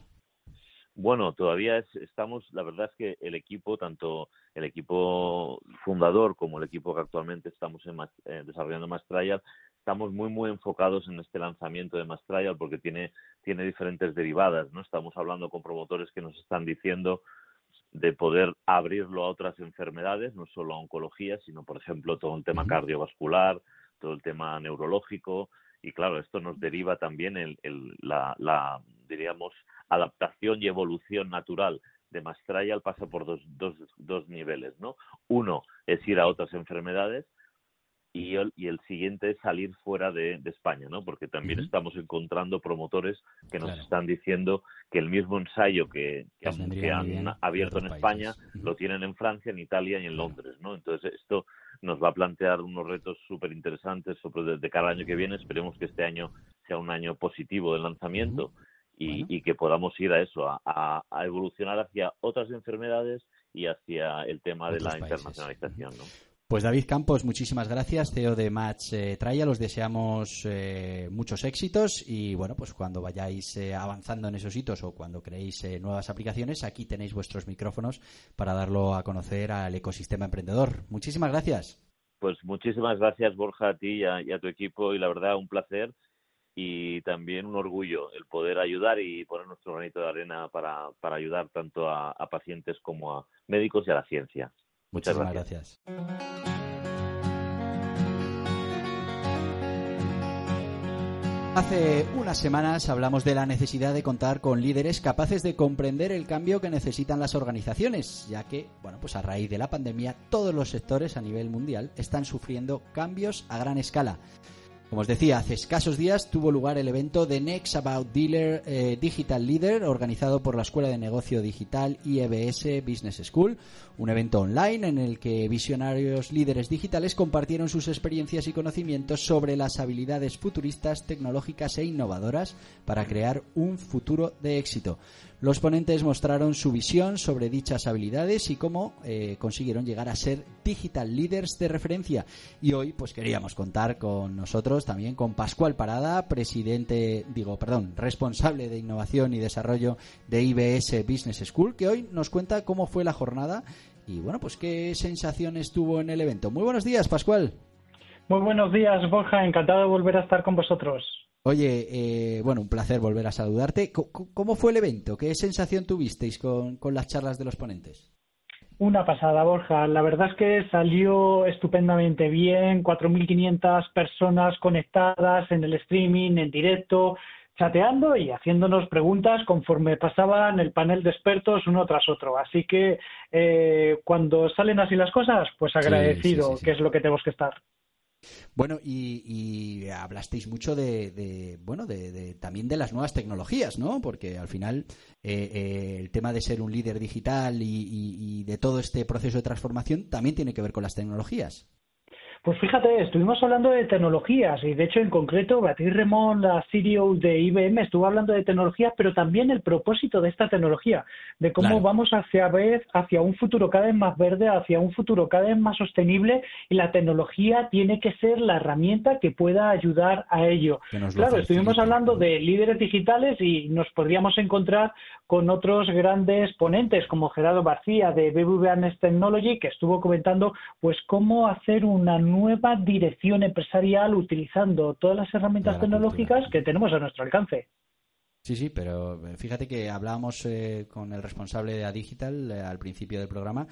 Bueno, todavía es, estamos, la verdad es que el equipo, tanto el equipo fundador como el equipo que actualmente estamos en, eh, desarrollando Match Trial, estamos muy, muy enfocados en este lanzamiento de Match Trial porque tiene, tiene diferentes derivadas, ¿no? Estamos hablando con promotores que nos están diciendo de poder abrirlo a otras enfermedades, no solo a oncología, sino, por ejemplo, todo el tema cardiovascular, todo el tema neurológico, y claro, esto nos deriva también el, el, la, la, diríamos, adaptación y evolución natural de Match Trial pasa por dos, dos, dos niveles, ¿no? Uno es ir a otras enfermedades y el, y el siguiente es salir fuera de, de España, ¿no? Porque también uh-huh. estamos encontrando promotores que nos claro. están diciendo que el mismo ensayo que, que han, que han abierto en España uh-huh. lo tienen en Francia, en Italia y en claro. Londres, ¿no? Entonces esto nos va a plantear unos retos súper interesantes sobre de cada año que viene. Esperemos que este año sea un año positivo de lanzamiento uh-huh. y, bueno. y que podamos ir a eso, a, a, a evolucionar hacia otras enfermedades y hacia el tema Otros de la países. internacionalización, ¿no? Pues David Campos, muchísimas gracias, C E O de Match eh, Trial. Os deseamos eh, muchos éxitos y bueno, pues cuando vayáis eh, avanzando en esos hitos o cuando creéis eh, nuevas aplicaciones, aquí tenéis vuestros micrófonos para darlo a conocer al ecosistema emprendedor. Muchísimas gracias. Pues muchísimas gracias, Borja, a ti y a, y a tu equipo y la verdad un placer y también un orgullo el poder ayudar y poner nuestro granito de arena para, para ayudar tanto a, a pacientes como a médicos y a la ciencia. Muchas Muchísimas gracias. gracias. Hace unas semanas hablamos de la necesidad de contar con líderes capaces de comprender el cambio que necesitan las organizaciones, ya que, bueno, pues a raíz de la pandemia todos los sectores a nivel mundial están sufriendo cambios a gran escala. Como os decía, hace escasos días tuvo lugar el evento The Next About Dealer eh, Digital Leader, organizado por la Escuela de Negocio Digital I E B S Business School, un evento online en el que visionarios líderes digitales compartieron sus experiencias y conocimientos sobre las habilidades futuristas, tecnológicas e innovadoras para crear un futuro de éxito. Los ponentes mostraron su visión sobre dichas habilidades y cómo eh, consiguieron llegar a ser digital leaders de referencia. Y hoy, pues queríamos contar con nosotros también con Pascual Parada, presidente, digo, perdón, responsable de innovación y desarrollo de I B S Business School, que hoy nos cuenta cómo fue la jornada y, bueno, pues qué sensaciones tuvo en el evento. Muy buenos días, Pascual. Muy buenos días, Borja. Encantado de volver a estar con vosotros. Oye, eh, bueno, un placer volver a saludarte. ¿Cómo fue el evento? ¿Qué sensación tuvisteis con, con las charlas de los ponentes? Una pasada, Borja. La verdad es que salió estupendamente bien. cuatro mil quinientas personas conectadas en el streaming, en directo, chateando y haciéndonos preguntas conforme pasaban el panel de expertos uno tras otro. Así que eh, cuando salen así las cosas, pues agradecido, sí, sí, sí, sí. Que es lo que tenemos que estar. Bueno, y, y hablasteis mucho de, de bueno, de, de también de las nuevas tecnologías, ¿no? Porque al final eh, eh, el tema de ser un líder digital y, y, y de todo este proceso de transformación también tiene que ver con las tecnologías. Pues fíjate, estuvimos hablando de tecnologías y de hecho en concreto Beatriz Remón, la C E O de I B M, estuvo hablando de tecnologías, pero también el propósito de esta tecnología, de cómo claro. vamos hacia vez hacia un futuro cada vez más verde, hacia un futuro cada vez más sostenible y la tecnología tiene que ser la herramienta que pueda ayudar a ello. Claro, estuvimos hablando de líderes digitales y nos podríamos encontrar con otros grandes ponentes como Gerardo García de B B V A Next Technology, que estuvo comentando pues cómo hacer una nueva dirección empresarial utilizando todas las herramientas claro, tecnológicas claro. que tenemos a nuestro alcance. Sí, sí, pero fíjate que hablábamos eh, con el responsable de Adigital eh, al principio del programa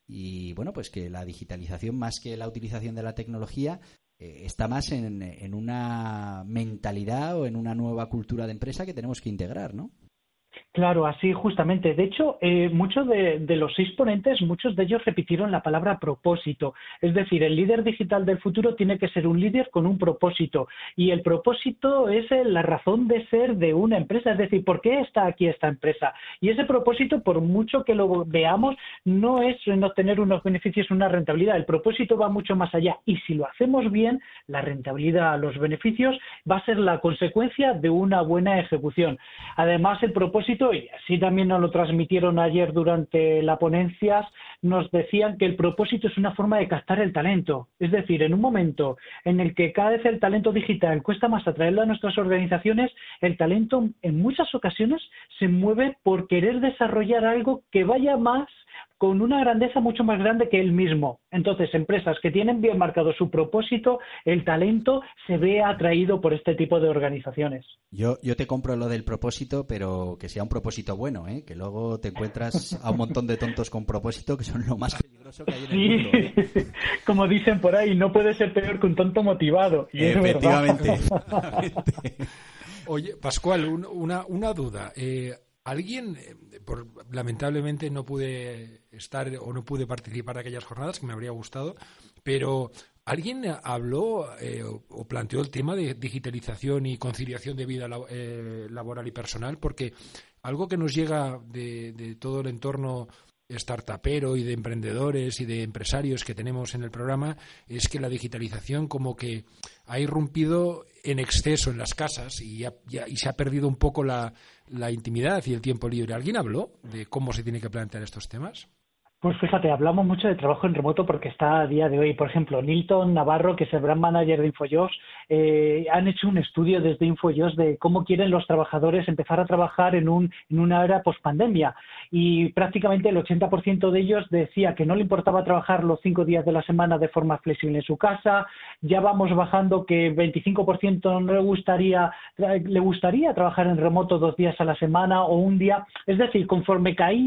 y bueno, pues que la digitalización más que la utilización de la tecnología eh, está más en, en una mentalidad o en una nueva cultura de empresa que tenemos que integrar, ¿no? Claro, así justamente. De hecho, eh, muchos de, de los seis ponentes, muchos de ellos repitieron la palabra propósito. Es decir, el líder digital del futuro tiene que ser un líder con un propósito. Y el propósito es la razón de ser de una empresa. Es decir, ¿por qué está aquí esta empresa? Y ese propósito, por mucho que lo veamos, no es en obtener unos beneficios, una rentabilidad. El propósito va mucho más allá. Y si lo hacemos bien, la rentabilidad, los beneficios, va a ser la consecuencia de una buena ejecución. Además, el propósito, y así también nos lo transmitieron ayer durante la ponencia, nos decían que el propósito es una forma de captar el talento. Es decir, en un momento en el que cada vez el talento digital cuesta más atraerlo a nuestras organizaciones, el talento en muchas ocasiones se mueve por querer desarrollar algo que vaya más con una grandeza mucho más grande que él mismo. Entonces, empresas que tienen bien marcado su propósito, el talento se ve atraído por este tipo de organizaciones. Yo, yo te compro lo del propósito, pero que sea un propósito bueno, ¿eh? Que luego te encuentras a un montón de tontos con propósito que son lo más peligroso que hay en el sí, mundo. ¿eh? Como dicen por ahí, no puede ser peor que un tonto motivado. Y efectivamente. Es efectivamente. Oye, Pascual, un, una, una duda. Eh, ¿Alguien, por, lamentablemente no pude estar o no pude participar en aquellas jornadas, que me habría gustado, pero ¿alguien habló eh, o planteó el tema de digitalización y conciliación de vida eh, laboral y personal? Porque algo que nos llega de, de todo el entorno startupero y de emprendedores y de empresarios que tenemos en el programa es que la digitalización como que ha irrumpido en exceso en las casas y, ya, ya, y se ha perdido un poco la, la intimidad y el tiempo libre. ¿Alguien habló de cómo se tiene que plantear estos temas? Pues fíjate, hablamos mucho de trabajo en remoto porque está a día de hoy. Por ejemplo, Nilton Navarro, que es el brand manager de InfoJobs, eh, han hecho un estudio desde InfoJobs de cómo quieren los trabajadores empezar a trabajar en, un, en una era post-pandemia. Y prácticamente el ochenta por ciento de ellos decía que no le importaba trabajar los cinco días de la semana de forma flexible en su casa. Ya vamos bajando que veinticinco por ciento no le gustaría, le gustaría trabajar en remoto dos días a la semana o un día. Es decir, conforme caían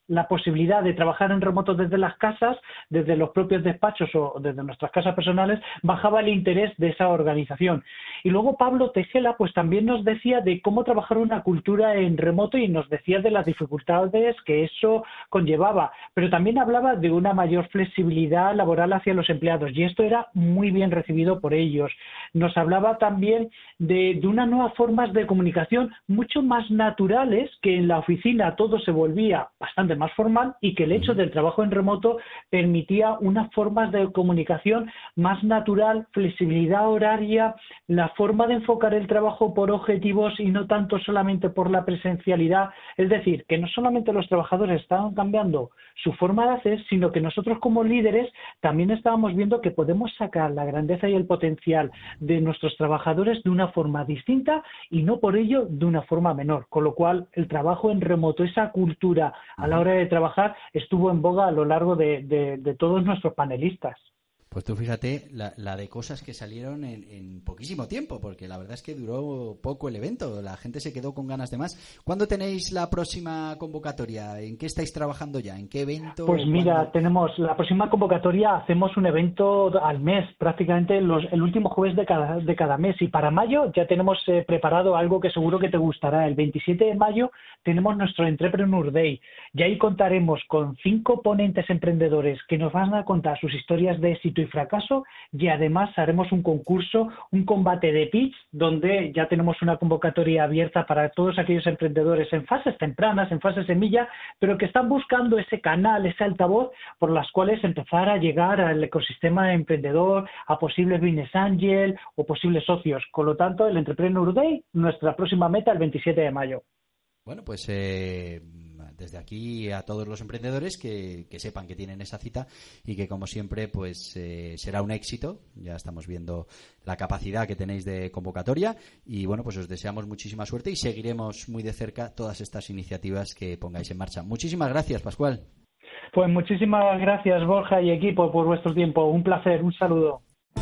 la posibilidad de trabajar en remoto desde las casas, desde los propios despachos o desde nuestras casas personales, bajaba el interés de esa organización. Y luego Pablo Tejela pues también nos decía de cómo trabajar una cultura en remoto y nos decía de las dificultades que eso conllevaba, pero también hablaba de una mayor flexibilidad laboral hacia los empleados y esto era muy bien recibido por ellos. Nos hablaba también de, de unas nuevas formas de comunicación mucho más naturales, que en la oficina todo se volvía bastante más formal y que el hecho del trabajo en remoto permitía unas formas de comunicación más natural, flexibilidad horaria, la forma de enfocar el trabajo por objetivos y no tanto solamente por la presencialidad. Es decir, que no solamente los trabajadores estaban cambiando su forma de hacer, sino que nosotros como líderes también estábamos viendo que podemos sacar la grandeza y el potencial de nuestros trabajadores de una forma distinta y no por ello de una forma menor. Con lo cual, el trabajo en remoto, esa cultura a la hora de trabajar, estuvo en boga a lo largo de, de, de todos nuestros panelistas. Pues tú fíjate la, la de cosas que salieron en, en poquísimo tiempo, porque la verdad es que duró poco el evento, la gente se quedó con ganas de más. ¿Cuándo tenéis la próxima convocatoria? ¿En qué estáis trabajando ya? ¿En qué evento? Pues mira, ¿Cuándo? tenemos la próxima convocatoria, hacemos un evento al mes, prácticamente los, el último jueves de cada, de cada mes, y para mayo ya tenemos eh, preparado algo que seguro que te gustará. El veintisiete de mayo tenemos nuestro Entrepreneur Day, y ahí contaremos con cinco ponentes emprendedores que nos van a contar sus historias de éxito y fracaso, y además haremos un concurso, un combate de pitch, donde ya tenemos una convocatoria abierta para todos aquellos emprendedores en fases tempranas, en fases semilla, pero que están buscando ese canal, ese altavoz por las cuales empezar a llegar al ecosistema emprendedor, a posibles business angel o posibles socios. Con lo tanto, el Entrepreneur Day, nuestra próxima meta el veintisiete de mayo. Bueno, pues eh, desde aquí a todos los emprendedores que, que sepan que tienen esa cita y que, como siempre, pues eh, será un éxito. Ya estamos viendo la capacidad que tenéis de convocatoria y, bueno, pues os deseamos muchísima suerte y seguiremos muy de cerca todas estas iniciativas que pongáis en marcha. Muchísimas gracias, Pascual. Pues muchísimas gracias, Borja y equipo, por vuestro tiempo. Un placer, un saludo.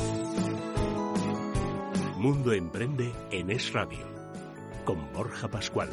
Mundo Emprende en Es Radio, con Borja Pascual.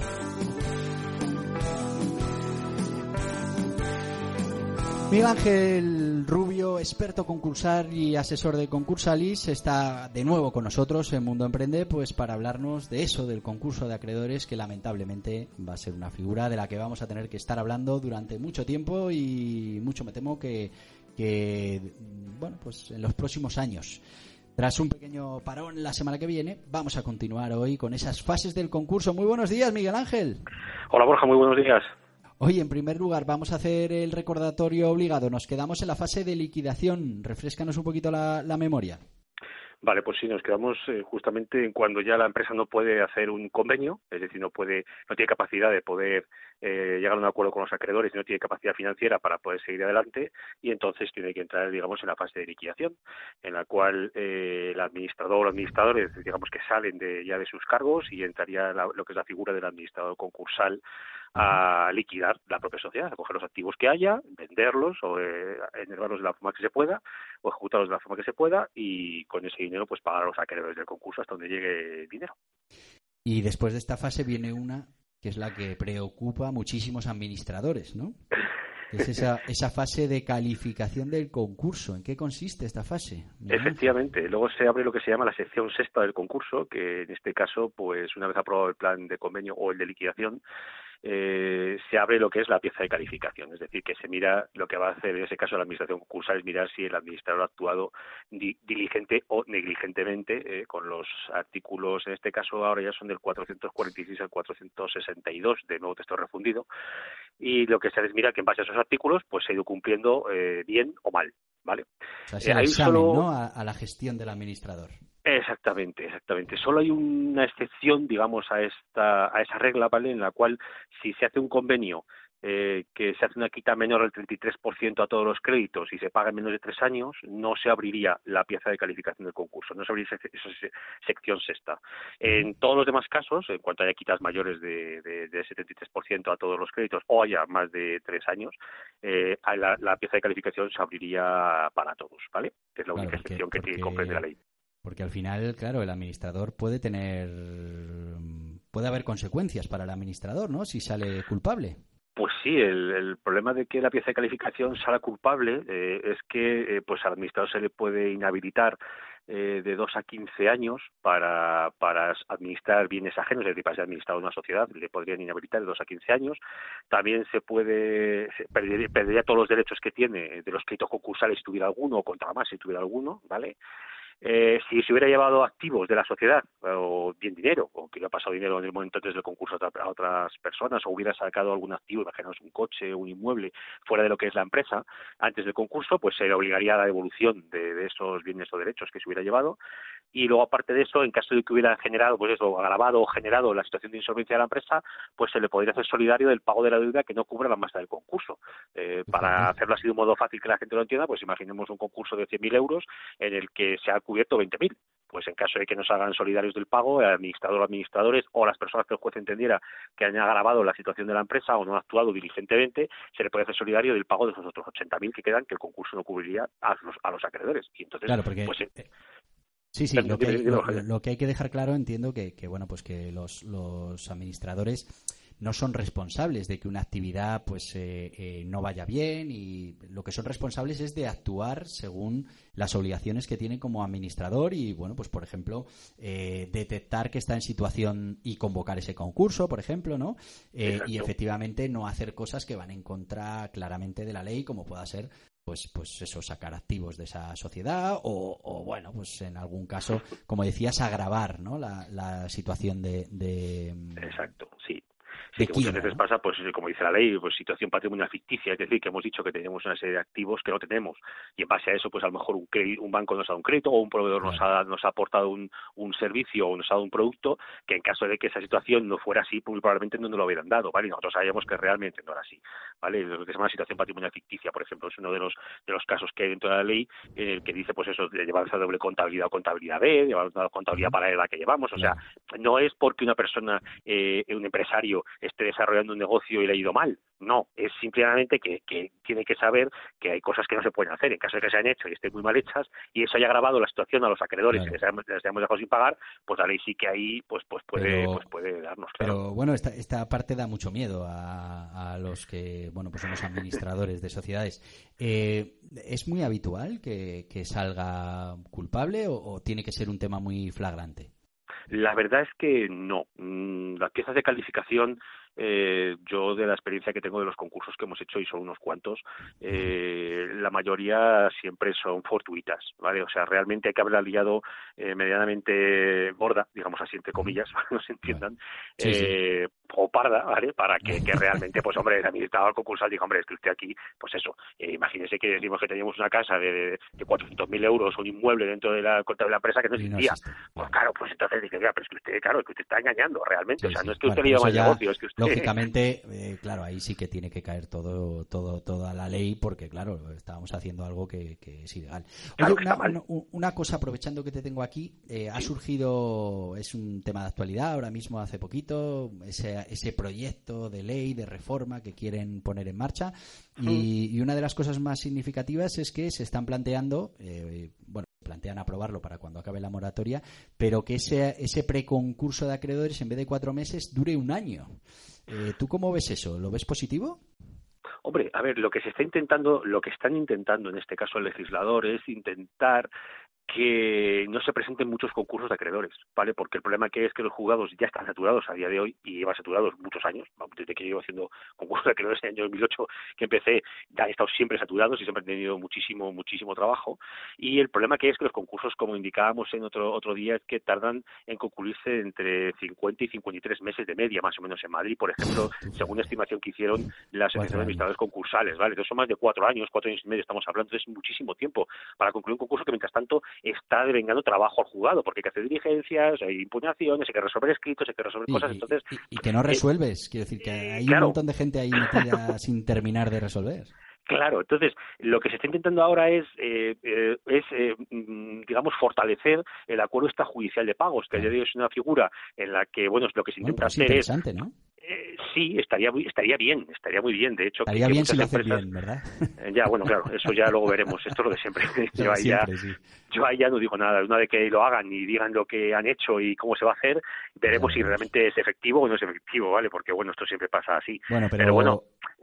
Miguel Ángel Rubio, experto concursal y asesor de Concursalis, está de nuevo con nosotros en Mundo Emprende, pues para hablarnos de eso, del concurso de acreedores, que lamentablemente va a ser una figura de la que vamos a tener que estar hablando durante mucho tiempo y mucho me temo que, que bueno, pues en los próximos años. Tras un pequeño parón la semana que viene, vamos a continuar hoy con esas fases del concurso. Muy buenos días, Miguel Ángel. Hola, Borja, muy buenos días. Oye, en primer lugar, vamos a hacer el recordatorio obligado. Nos quedamos en la fase de liquidación. Refréscanos un poquito la, la memoria. Vale, pues sí, nos quedamos eh, justamente en cuando ya la empresa no puede hacer un convenio, es decir, no puede, no tiene capacidad de poder eh, llegar a un acuerdo con los acreedores y no tiene capacidad financiera para poder seguir adelante, y entonces tiene que entrar, digamos, en la fase de liquidación, en la cual eh, el administrador o administradores, digamos, que salen de ya de sus cargos y entraría la, lo que es la figura del administrador concursal a liquidar la propia sociedad, a coger los activos que haya, venderlos o eh, enervarlos de la forma que se pueda o ejecutarlos de la forma que se pueda y con ese dinero pues pagar a los acreedores del concurso hasta donde llegue el dinero. Y después de esta fase viene una que es la que preocupa a muchísimos administradores, ¿no? Es esa, esa fase de calificación del concurso. ¿En qué consiste esta fase? Efectivamente. Luego se abre lo que se llama la sección sexta del concurso, que en este caso, pues una vez aprobado el plan de convenio o el de liquidación, eh, se abre lo que es la pieza de calificación. Es decir, que se mira lo que va a hacer en ese caso la administración concursal, es mirar si el administrador ha actuado di- diligente o negligentemente eh, con los artículos, en este caso ahora ya son del cuatrocientos cuarenta y seis al cuatrocientos sesenta y dos del nuevo texto refundido, y lo que se les mira que en base a esos artículos pues se ha ido cumpliendo eh, bien o mal, ¿vale? O sea, es el eh, examen, solo... ¿no? A, a la gestión del administrador. Exactamente, exactamente. Solo hay una excepción, digamos, a esta a esa regla, ¿vale? En la cual si se hace un convenio eh, que se hace una quita menor del treinta y tres por ciento a todos los créditos y se paga en menos de tres años, no se abriría la pieza de calificación del concurso, no se abriría esa, esa sección sexta. En todos los demás casos, en cuanto haya quitas mayores de, de, de setenta y tres por ciento a todos los créditos o haya más de tres años, eh, la, la pieza de calificación se abriría para todos, ¿vale? Que es la Claro, única porque, excepción que porque... tiene, comprende la ley. Porque al final, claro, el administrador puede tener... puede haber consecuencias para el administrador, ¿no? Si sale culpable. Pues sí, el, el problema de que la pieza de calificación salga culpable eh, es que eh, pues al administrador se le puede inhabilitar eh, de dos a quince años para, para administrar bienes ajenos, es decir, para ser administrador de una sociedad, le podrían inhabilitar de dos a quince años. También se puede, se perdería, perdería todos los derechos que tiene de los créditos concursales si tuviera alguno, o contra más si tuviera alguno, ¿vale? Eh, si se hubiera llevado activos de la sociedad, o bien dinero, o que hubiera pasado dinero en el momento antes del concurso a, a otras personas, o hubiera sacado algún activo, imaginaos un coche, un inmueble, fuera de lo que es la empresa, antes del concurso, pues se le obligaría a la devolución de, de esos bienes o derechos que se hubiera llevado. Y luego, aparte de eso, en caso de que hubiera generado, pues eso, agravado o generado la situación de insolvencia de la empresa, pues se le podría hacer solidario del pago de la deuda que no cubra la masa del concurso. Eh, para hacerlo así de un modo fácil que la gente lo entienda, pues imaginemos un concurso de cien mil euros en el que se ha cubierto veinte mil. Pues en caso de que nos hagan solidarios del pago, el administrador o administradores o las personas que el juez entendiera que han agravado la situación de la empresa o no han actuado diligentemente, se le puede hacer solidario del pago de esos otros ochenta mil que quedan, que el concurso no cubriría a los, a los acreedores. Y entonces, claro, porque... pues, eh... Sí, sí, lo que, hay, lo, lo que hay que dejar claro, entiendo que, que bueno, pues que los, los administradores no son responsables de que una actividad pues eh, eh, no vaya bien, y lo que son responsables es de actuar según las obligaciones que tienen como administrador y, bueno, pues por ejemplo, eh, detectar que está en situación y convocar ese concurso, por ejemplo, ¿no? Eh, y efectivamente no hacer cosas que van en contra claramente de la ley, como pueda ser pues pues eso, sacar activos de esa sociedad o, o bueno, pues en algún caso, como decías, agravar, ¿no? la, la situación de, de... Exacto, sí. Sí, que muchas veces pasa, pues como dice la ley, pues situación patrimonial ficticia, es decir, que hemos dicho que tenemos una serie de activos que no tenemos, y en base a eso, pues a lo mejor un, crédito, un banco nos ha dado un crédito o un proveedor nos ha, nos ha aportado un, un servicio o nos ha dado un producto, que en caso de que esa situación no fuera así, pues probablemente no nos lo hubieran dado, ¿vale? Y nosotros sabíamos que realmente no era así, ¿vale? Lo que se llama situación patrimonial ficticia, por ejemplo, es uno de los de los casos que hay dentro de la ley, eh, que dice, pues eso, de llevar esa doble contabilidad o contabilidad B, llevar una contabilidad paralela que llevamos, o sea, no es porque una persona, eh, un empresario, esté desarrollando un negocio y le ha ido mal. No, es simplemente que, que tiene que saber que hay cosas que no se pueden hacer en caso de que se hayan hecho y estén muy mal hechas, y eso haya agravado la situación a los acreedores, claro, que les hayamos, les hayamos dejado sin pagar, pues la ley sí que ahí pues pues puede pero, pues puede darnos, claro. Pero bueno, esta, esta parte da mucho miedo a, a los que, bueno, pues somos administradores de sociedades. Eh, ¿Es muy habitual que, que salga culpable o, o tiene que ser un tema muy flagrante? La verdad es que no. Las piezas de calificación, eh, yo de la experiencia que tengo de los concursos que hemos hecho, y son unos cuantos, eh, la mayoría siempre son fortuitas, ¿vale? O sea, realmente hay que haberla liado eh, medianamente gorda, digamos así, entre comillas, para que no se entiendan, sí, eh, sí. o parda, ¿vale? Para que, que realmente, pues hombre, el administrador concursal diga, hombre, es que usted aquí, pues eso, eh, imagínese que decimos que teníamos una casa de, de, de cuatrocientos mil euros, un inmueble dentro de la cuenta de la empresa que no existía. No existe. Pues claro, pues entonces dice, mira, pero es que usted, claro, es que usted está engañando realmente, sí, o sea, no es que bueno, usted le llama el negocio, es que usted... Lógicamente, eh, claro, ahí sí que tiene que caer todo, todo, toda la ley, porque claro, estábamos haciendo algo que, que es ilegal. Oye, claro, una, una, una cosa, aprovechando que te tengo aquí, eh, ha surgido, es un tema de actualidad, ahora mismo hace poquito, ese, ese proyecto de ley, de reforma que quieren poner en marcha, y, y una de las cosas más significativas es que se están planteando, eh, bueno, plantean aprobarlo para cuando acabe la moratoria, pero que ese, ese preconcurso de acreedores, en vez de cuatro meses, dure un año. Eh, ¿Tú cómo ves eso? ¿Lo ves positivo? Hombre, a ver, lo que se está intentando, lo que están intentando en este caso el legislador es intentar que no se presenten muchos concursos de acreedores, ¿vale? Porque el problema que es que los juzgados ya están saturados a día de hoy, y llevan saturados muchos años, desde que llevo haciendo concursos de acreedores en el año dos mil ocho que empecé, ya han estado siempre saturados y siempre han tenido muchísimo, muchísimo trabajo, y el problema que es que los concursos, como indicábamos en otro otro día, es que tardan en concluirse entre cincuenta y cincuenta y tres meses de media, más o menos en Madrid, por ejemplo, según la estimación que hicieron la Asociación de Administradores Concursales, ¿vale? Entonces son más de cuatro años, cuatro años y medio estamos hablando, es muchísimo tiempo para concluir un concurso que, mientras tanto, está devengando trabajo al juzgado, porque hay que hacer diligencias, hay impugnaciones, hay que resolver escritos, hay que resolver y, cosas, entonces... Y, y que no resuelves, eh, quiero decir que hay claro. un montón de gente ahí metida sin terminar de resolver. Claro, entonces lo que se está intentando ahora es, eh, eh, es eh, digamos, fortalecer el acuerdo extrajudicial de pagos, que claro. es una figura en la que, bueno, lo que se intenta bueno, hacer es... ¿no? Eh, sí, estaría estaría bien, estaría muy bien, de hecho. Estaría que, bien que si lo empresas, hacen bien, ¿verdad? Eh, ya, bueno, claro, eso ya luego veremos, esto es lo de siempre. yo, ahí siempre ya, sí. yo ahí ya no digo nada, una vez que lo hagan y digan lo que han hecho y cómo se va a hacer, veremos claro, si realmente es efectivo o no es efectivo, ¿vale? Porque, bueno, esto siempre pasa así. Bueno, pero, pero bueno...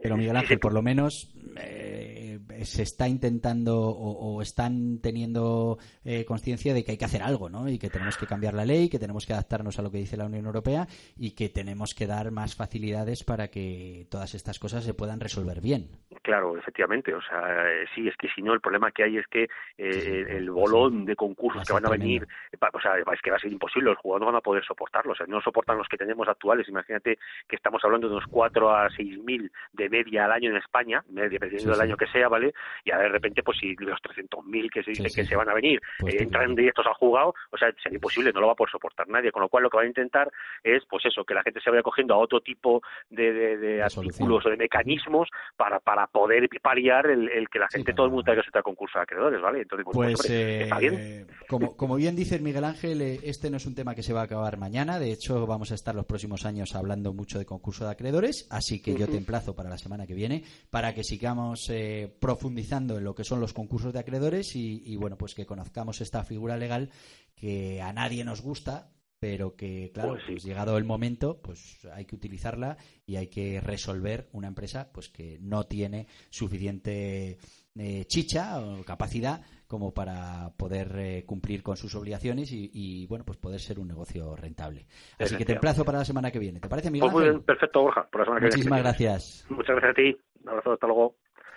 Pero Miguel Ángel, por lo menos eh, se está intentando o, o están teniendo eh, conciencia de que hay que hacer algo, ¿no? Y que tenemos que cambiar la ley, que tenemos que adaptarnos a lo que dice la Unión Europea y que tenemos que dar más facilidades para que todas estas cosas se puedan resolver bien. Claro, efectivamente. O sea, eh, sí, es que si no, el problema que hay es que eh, sí, el bolón sí. de concursos que van a venir, o sea, es que va a ser imposible, los jugadores no van a poder soportarlos. O sea, no soportan los que tenemos actuales. Imagínate que estamos hablando de unos cuatro a seis mil de media al año en España, media, dependiendo sí, del sí. año que sea, ¿vale? Y de repente, pues si los trescientos mil que se dice sí, sí. que se van a venir pues eh, entran directos al jugado, o sea, sería imposible, no lo va a poder soportar nadie. Con lo cual, lo que van a intentar es, pues eso, que la gente se vaya cogiendo a otro tipo de, de, de artículos o de mecanismos para, para poder paliar el, el que la gente, sí, todo el mundo tenga que soltar concurso de acreedores, ¿vale? Entonces, pues, pues pues hombre, eh, está bien. Como, como bien dice Miguel Ángel, este no es un tema que se va a acabar mañana. De hecho, vamos a estar los próximos años hablando mucho de concurso de acreedores, así que uh-huh. yo te emplazo para la semana que viene para que sigamos eh, profundizando en lo que son los concursos de acreedores y, y, bueno, pues que conozcamos esta figura legal que a nadie nos gusta, pero que, claro, pues sí. pues llegado el momento, pues hay que utilizarla y hay que resolver una empresa pues que no tiene suficiente eh, chicha o capacidad como para poder eh, cumplir con sus obligaciones y, y, bueno, pues poder ser un negocio rentable. Así que te emplazo para la semana que viene. ¿Te parece, Miguel Ángel? Pues muy bien, perfecto, Borja. Por la semana que Muchísimas viene. gracias. Muchas gracias a ti. Un abrazo, hasta luego.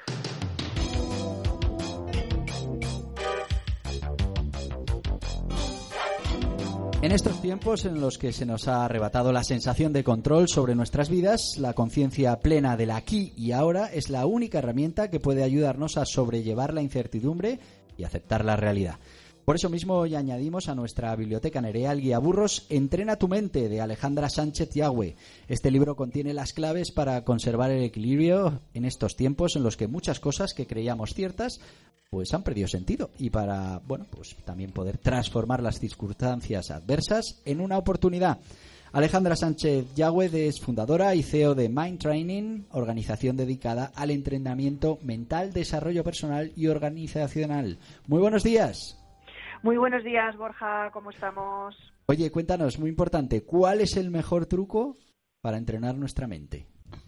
En estos tiempos en los que se nos ha arrebatado la sensación de control sobre nuestras vidas, la conciencia plena del aquí y ahora es la única herramienta que puede ayudarnos a sobrellevar la incertidumbre y aceptar la realidad. Por eso mismo hoy añadimos a nuestra biblioteca Nerea el guía burros Entrena tu mente de Alejandra Sánchez Yagüe. Este libro contiene las claves para conservar el equilibrio en estos tiempos en los que muchas cosas que creíamos ciertas pues han perdido sentido y para, bueno, pues también poder transformar las circunstancias adversas en una oportunidad. Alejandra Sánchez Yagüe es fundadora y C E O de Mind Training, organización dedicada al entrenamiento mental, desarrollo personal y organizacional. Muy buenos días. Muy buenos días, Borja, ¿cómo estamos? Oye, cuéntanos, muy importante, ¿cuál es el mejor truco para entrenar nuestra mente?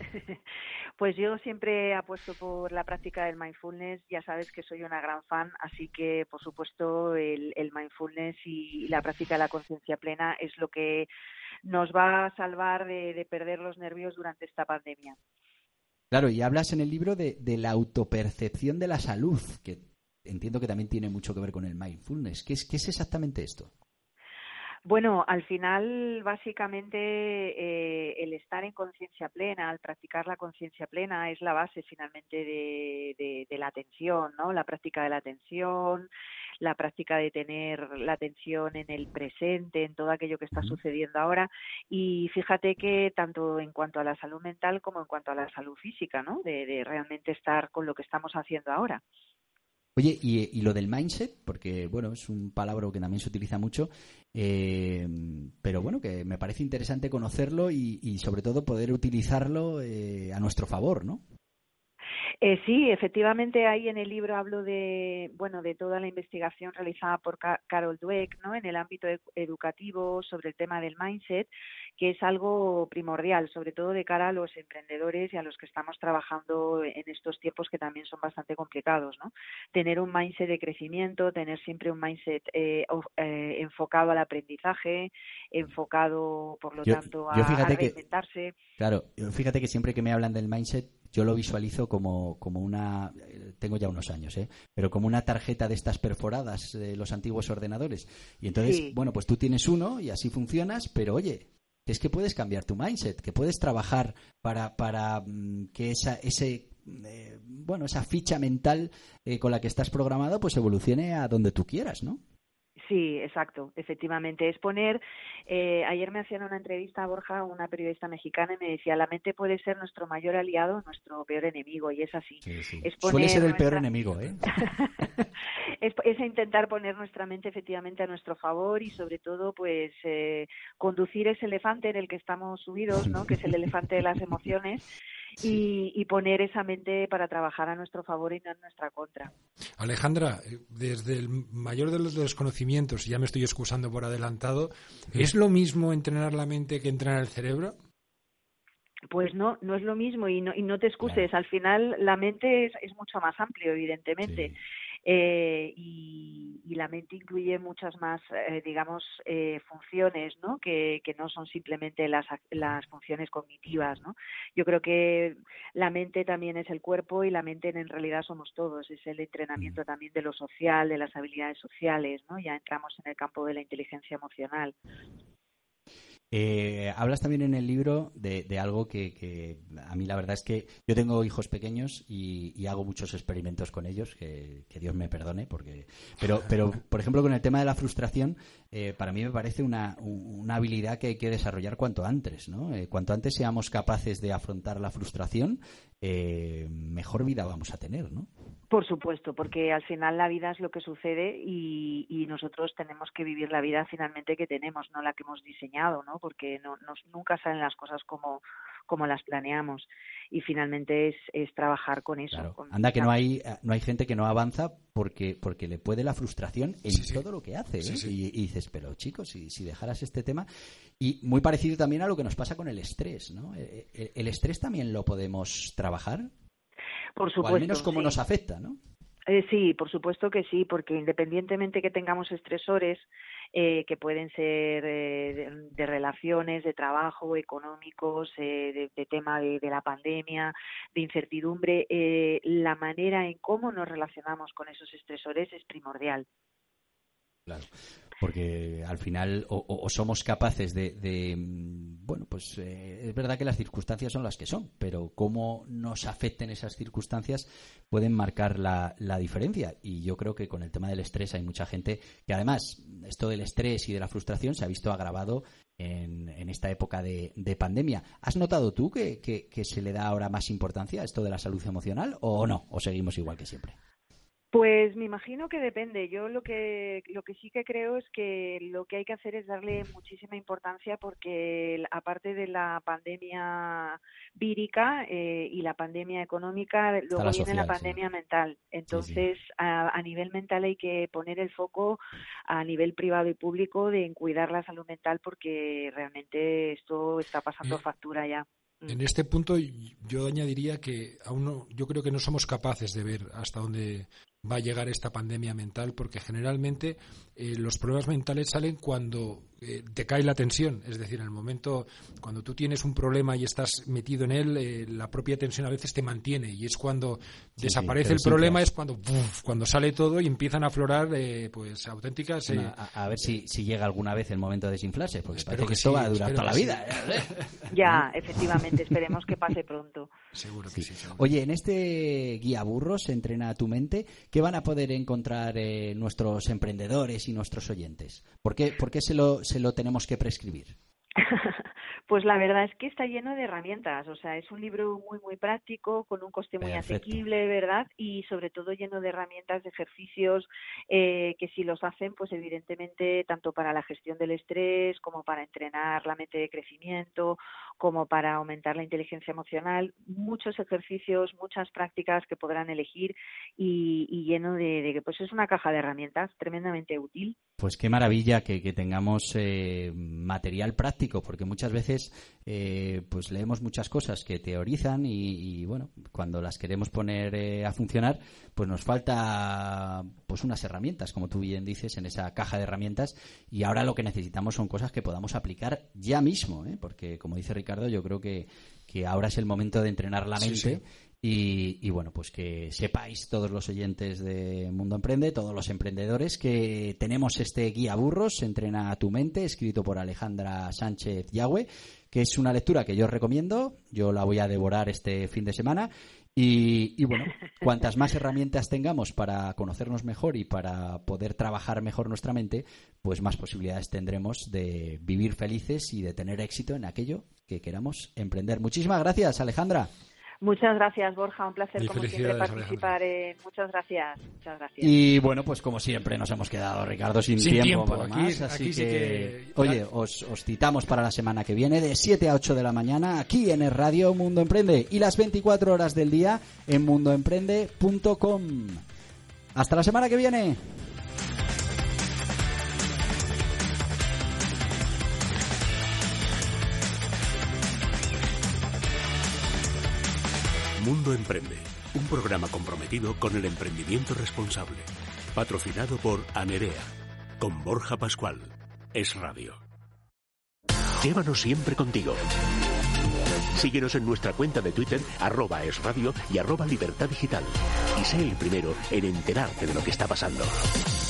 Pues yo siempre apuesto por la práctica del mindfulness, ya sabes que soy una gran fan, así que por supuesto el, el mindfulness y la práctica de la conciencia plena es lo que nos va a salvar de, de perder los nervios durante esta pandemia. Claro, y hablas en el libro de, de la autopercepción de la salud, que entiendo que también tiene mucho que ver con el mindfulness. ¿Qué es, qué es exactamente esto? Bueno, al final, básicamente, eh, el estar en conciencia plena, al practicar la conciencia plena, es la base finalmente de, de, de la atención, ¿no? La práctica de la atención, la práctica de tener la atención en el presente, en todo aquello que está sucediendo ahora. Y fíjate que tanto en cuanto a la salud mental como en cuanto a la salud física, ¿no? De, de realmente estar con lo que estamos haciendo ahora. Oye, y, y lo del mindset, porque bueno, es un palabra que también se utiliza mucho, eh, pero bueno, que me parece interesante conocerlo y, y sobre todo poder utilizarlo eh, a nuestro favor, ¿no? Eh, sí, efectivamente, ahí en el libro hablo de, bueno, de toda la investigación realizada por Ca- Carol Dweck, ¿no? En el ámbito ed- educativo sobre el tema del mindset, que es algo primordial, sobre todo de cara a los emprendedores y a los que estamos trabajando en estos tiempos que también son bastante complicados, ¿no? Tener un mindset de crecimiento, tener siempre un mindset eh, eh, enfocado al aprendizaje, enfocado, por lo yo, tanto, yo a, a Que, reinventarse. claro, fíjate que siempre que me hablan del mindset, yo lo visualizo como, como una, tengo ya unos años, ¿eh? pero como una tarjeta de estas perforadas de los antiguos ordenadores. Y entonces, sí. bueno, pues tú tienes uno y así funcionas, pero oye, es que puedes cambiar tu mindset, que puedes trabajar para, para que esa, ese, eh, bueno, esa ficha mental eh, con la que estás programado, pues evolucione a donde tú quieras, ¿no? Sí, exacto, efectivamente. Es poner, eh, ayer me hacían una entrevista a Borja, una periodista mexicana, y me decía, la mente puede ser nuestro mayor aliado, nuestro peor enemigo, y es así. Sí, sí. Es Suele ser el nuestra... peor enemigo, ¿eh? es, es intentar poner nuestra mente efectivamente a nuestro favor y sobre todo, pues, eh, conducir ese elefante en el que estamos subidos, ¿no? Que es el elefante de las emociones. Y, y poner esa mente para trabajar a nuestro favor y no en nuestra contra. Alejandra, desde el mayor de los desconocimientos, y ya me estoy excusando por adelantado, ¿es lo mismo entrenar la mente que entrenar el cerebro? pues no, no es lo mismo y no, y no te excuses. Claro. Al final la mente es, es mucho más amplio, evidentemente. Sí. Eh, y, y la mente incluye muchas más, eh, digamos, eh, funciones, ¿no? Que, que no son simplemente las, las funciones cognitivas, ¿no? Yo creo que la mente también es el cuerpo y la mente en realidad somos todos. Es el entrenamiento también de lo social, de las habilidades sociales, ¿no? Ya entramos en el campo de la inteligencia emocional. Eh, hablas también en el libro de, de algo que, que a mí la verdad es que yo tengo hijos pequeños y, y hago muchos experimentos con ellos, que, que Dios me perdone, porque pero, pero por ejemplo con el tema de la frustración, eh, para mí me parece una, una habilidad que hay que desarrollar cuanto antes, ¿no? Eh, cuanto antes seamos capaces de afrontar la frustración, eh, mejor vida vamos a tener, ¿no? Por supuesto, porque al final la vida es lo que sucede y, y nosotros tenemos que vivir la vida finalmente que tenemos, no la que hemos diseñado, ¿no? Porque no, nos, nunca salen las cosas como, como las planeamos y finalmente es, es trabajar con eso. Claro. Con, Anda que no hay no hay gente que no avanza porque porque le puede la frustración en sí, sí. todo lo que hace, ¿eh? Sí, sí. Y, y dices, pero chicos, si, si dejaras este tema. Y muy parecido también a lo que nos pasa con el estrés, ¿no? ¿El, el estrés también lo podemos trabajar? Por supuesto, o al menos cómo sí. nos afecta, ¿no? Eh, sí, por supuesto que sí, porque independientemente que tengamos estresores eh, que pueden ser eh, de, de relaciones, de trabajo, económicos, eh, de, de tema de, de la pandemia, de incertidumbre, eh, la manera en cómo nos relacionamos con esos estresores es primordial. Claro, porque al final o, o somos capaces de, de bueno, pues eh, es verdad que las circunstancias son las que son, pero cómo nos afecten esas circunstancias pueden marcar la, la diferencia. Y yo creo que con el tema del estrés hay mucha gente que además esto del estrés y de la frustración se ha visto agravado en, en esta época de, de pandemia. ¿Has notado tú que, que, que se le da ahora más importancia a esto de la salud emocional o no? ¿O seguimos igual que siempre? Pues me imagino que depende. Yo lo que lo que sí que creo es que lo que hay que hacer es darle muchísima importancia porque aparte de la pandemia vírica eh, y la pandemia económica, luego la viene social, la pandemia sí. mental. Entonces, sí, sí. A, a nivel mental hay que poner el foco a nivel privado y público de en cuidar la salud mental porque realmente esto está pasando factura ya. En este punto yo añadiría que aún no, yo creo que no somos capaces de ver hasta dónde va a llegar esta pandemia mental, porque generalmente eh, los problemas mentales salen cuando eh, te cae la tensión, es decir, en el momento cuando tú tienes un problema y estás metido en él, eh, la propia tensión a veces te mantiene y es cuando sí, desaparece sí, el problema, es cuando ¡buf! Cuando sale todo y empiezan a aflorar eh, pues auténticas... Eh, a, a ver si, si llega alguna vez el momento de desinflarse, porque parece que, que esto sí, va a durar toda la vida. Sí. Ya, efectivamente, esperemos que pase pronto. Seguro que sí. sí seguro. Oye, en este guía burros, Entrena a tu mente, ¿qué van a poder encontrar eh, nuestros emprendedores y nuestros oyentes? ¿Por qué, por qué se, lo, se lo tenemos que prescribir? Pues la verdad es que está lleno de herramientas, o sea, es un libro muy, muy práctico, con un coste muy Perfecto. asequible, ¿verdad? Y sobre todo lleno de herramientas, de ejercicios, eh, que si los hacen, pues evidentemente, tanto para la gestión del estrés, como para entrenar la mente de crecimiento, como para aumentar la inteligencia emocional, muchos ejercicios, muchas prácticas que podrán elegir y, y lleno de, de que pues es una caja de herramientas tremendamente útil. Pues qué maravilla que, que tengamos eh, material práctico, porque muchas veces eh, pues leemos muchas cosas que teorizan y, y bueno, cuando las queremos poner eh, a funcionar, pues nos falta pues unas herramientas, como tú bien dices, en esa caja de herramientas, y ahora lo que necesitamos son cosas que podamos aplicar ya mismo, ¿eh? Porque como dice Ricardo, yo creo que, que ahora es el momento de entrenar la mente. Sí, sí. Y, y bueno, pues que sepáis todos los oyentes de Mundo Emprende, todos los emprendedores, que tenemos este guía burros, Entrena a tu mente, escrito por Alejandra Sánchez Yagüe, que es una lectura que yo os recomiendo. Yo la voy a devorar este fin de semana. Y, y bueno, cuantas más herramientas tengamos para conocernos mejor y para poder trabajar mejor nuestra mente, pues más posibilidades tendremos de vivir felices y de tener éxito en aquello que queramos emprender. Muchísimas gracias, Alejandra. Muchas gracias, Borja. Un placer, como siempre, participar. En... Muchas gracias. Muchas gracias. Y bueno, pues como siempre nos hemos quedado, Ricardo, sin, sin tiempo. tiempo aquí, más, así aquí que, sí que... oye, os, os citamos para la semana que viene de siete a ocho de la mañana aquí en el Radio Mundo Emprende y las veinticuatro horas del día en mundo emprende punto com. Hasta la semana que viene. Mundo Emprende, un programa comprometido con el emprendimiento responsable. Patrocinado por Anerea, con Borja Pascual. Es Radio. Llévanos siempre contigo. Síguenos en nuestra cuenta de Twitter, arroba es radio y arroba libertad digital. Y sé el primero en enterarte de lo que está pasando.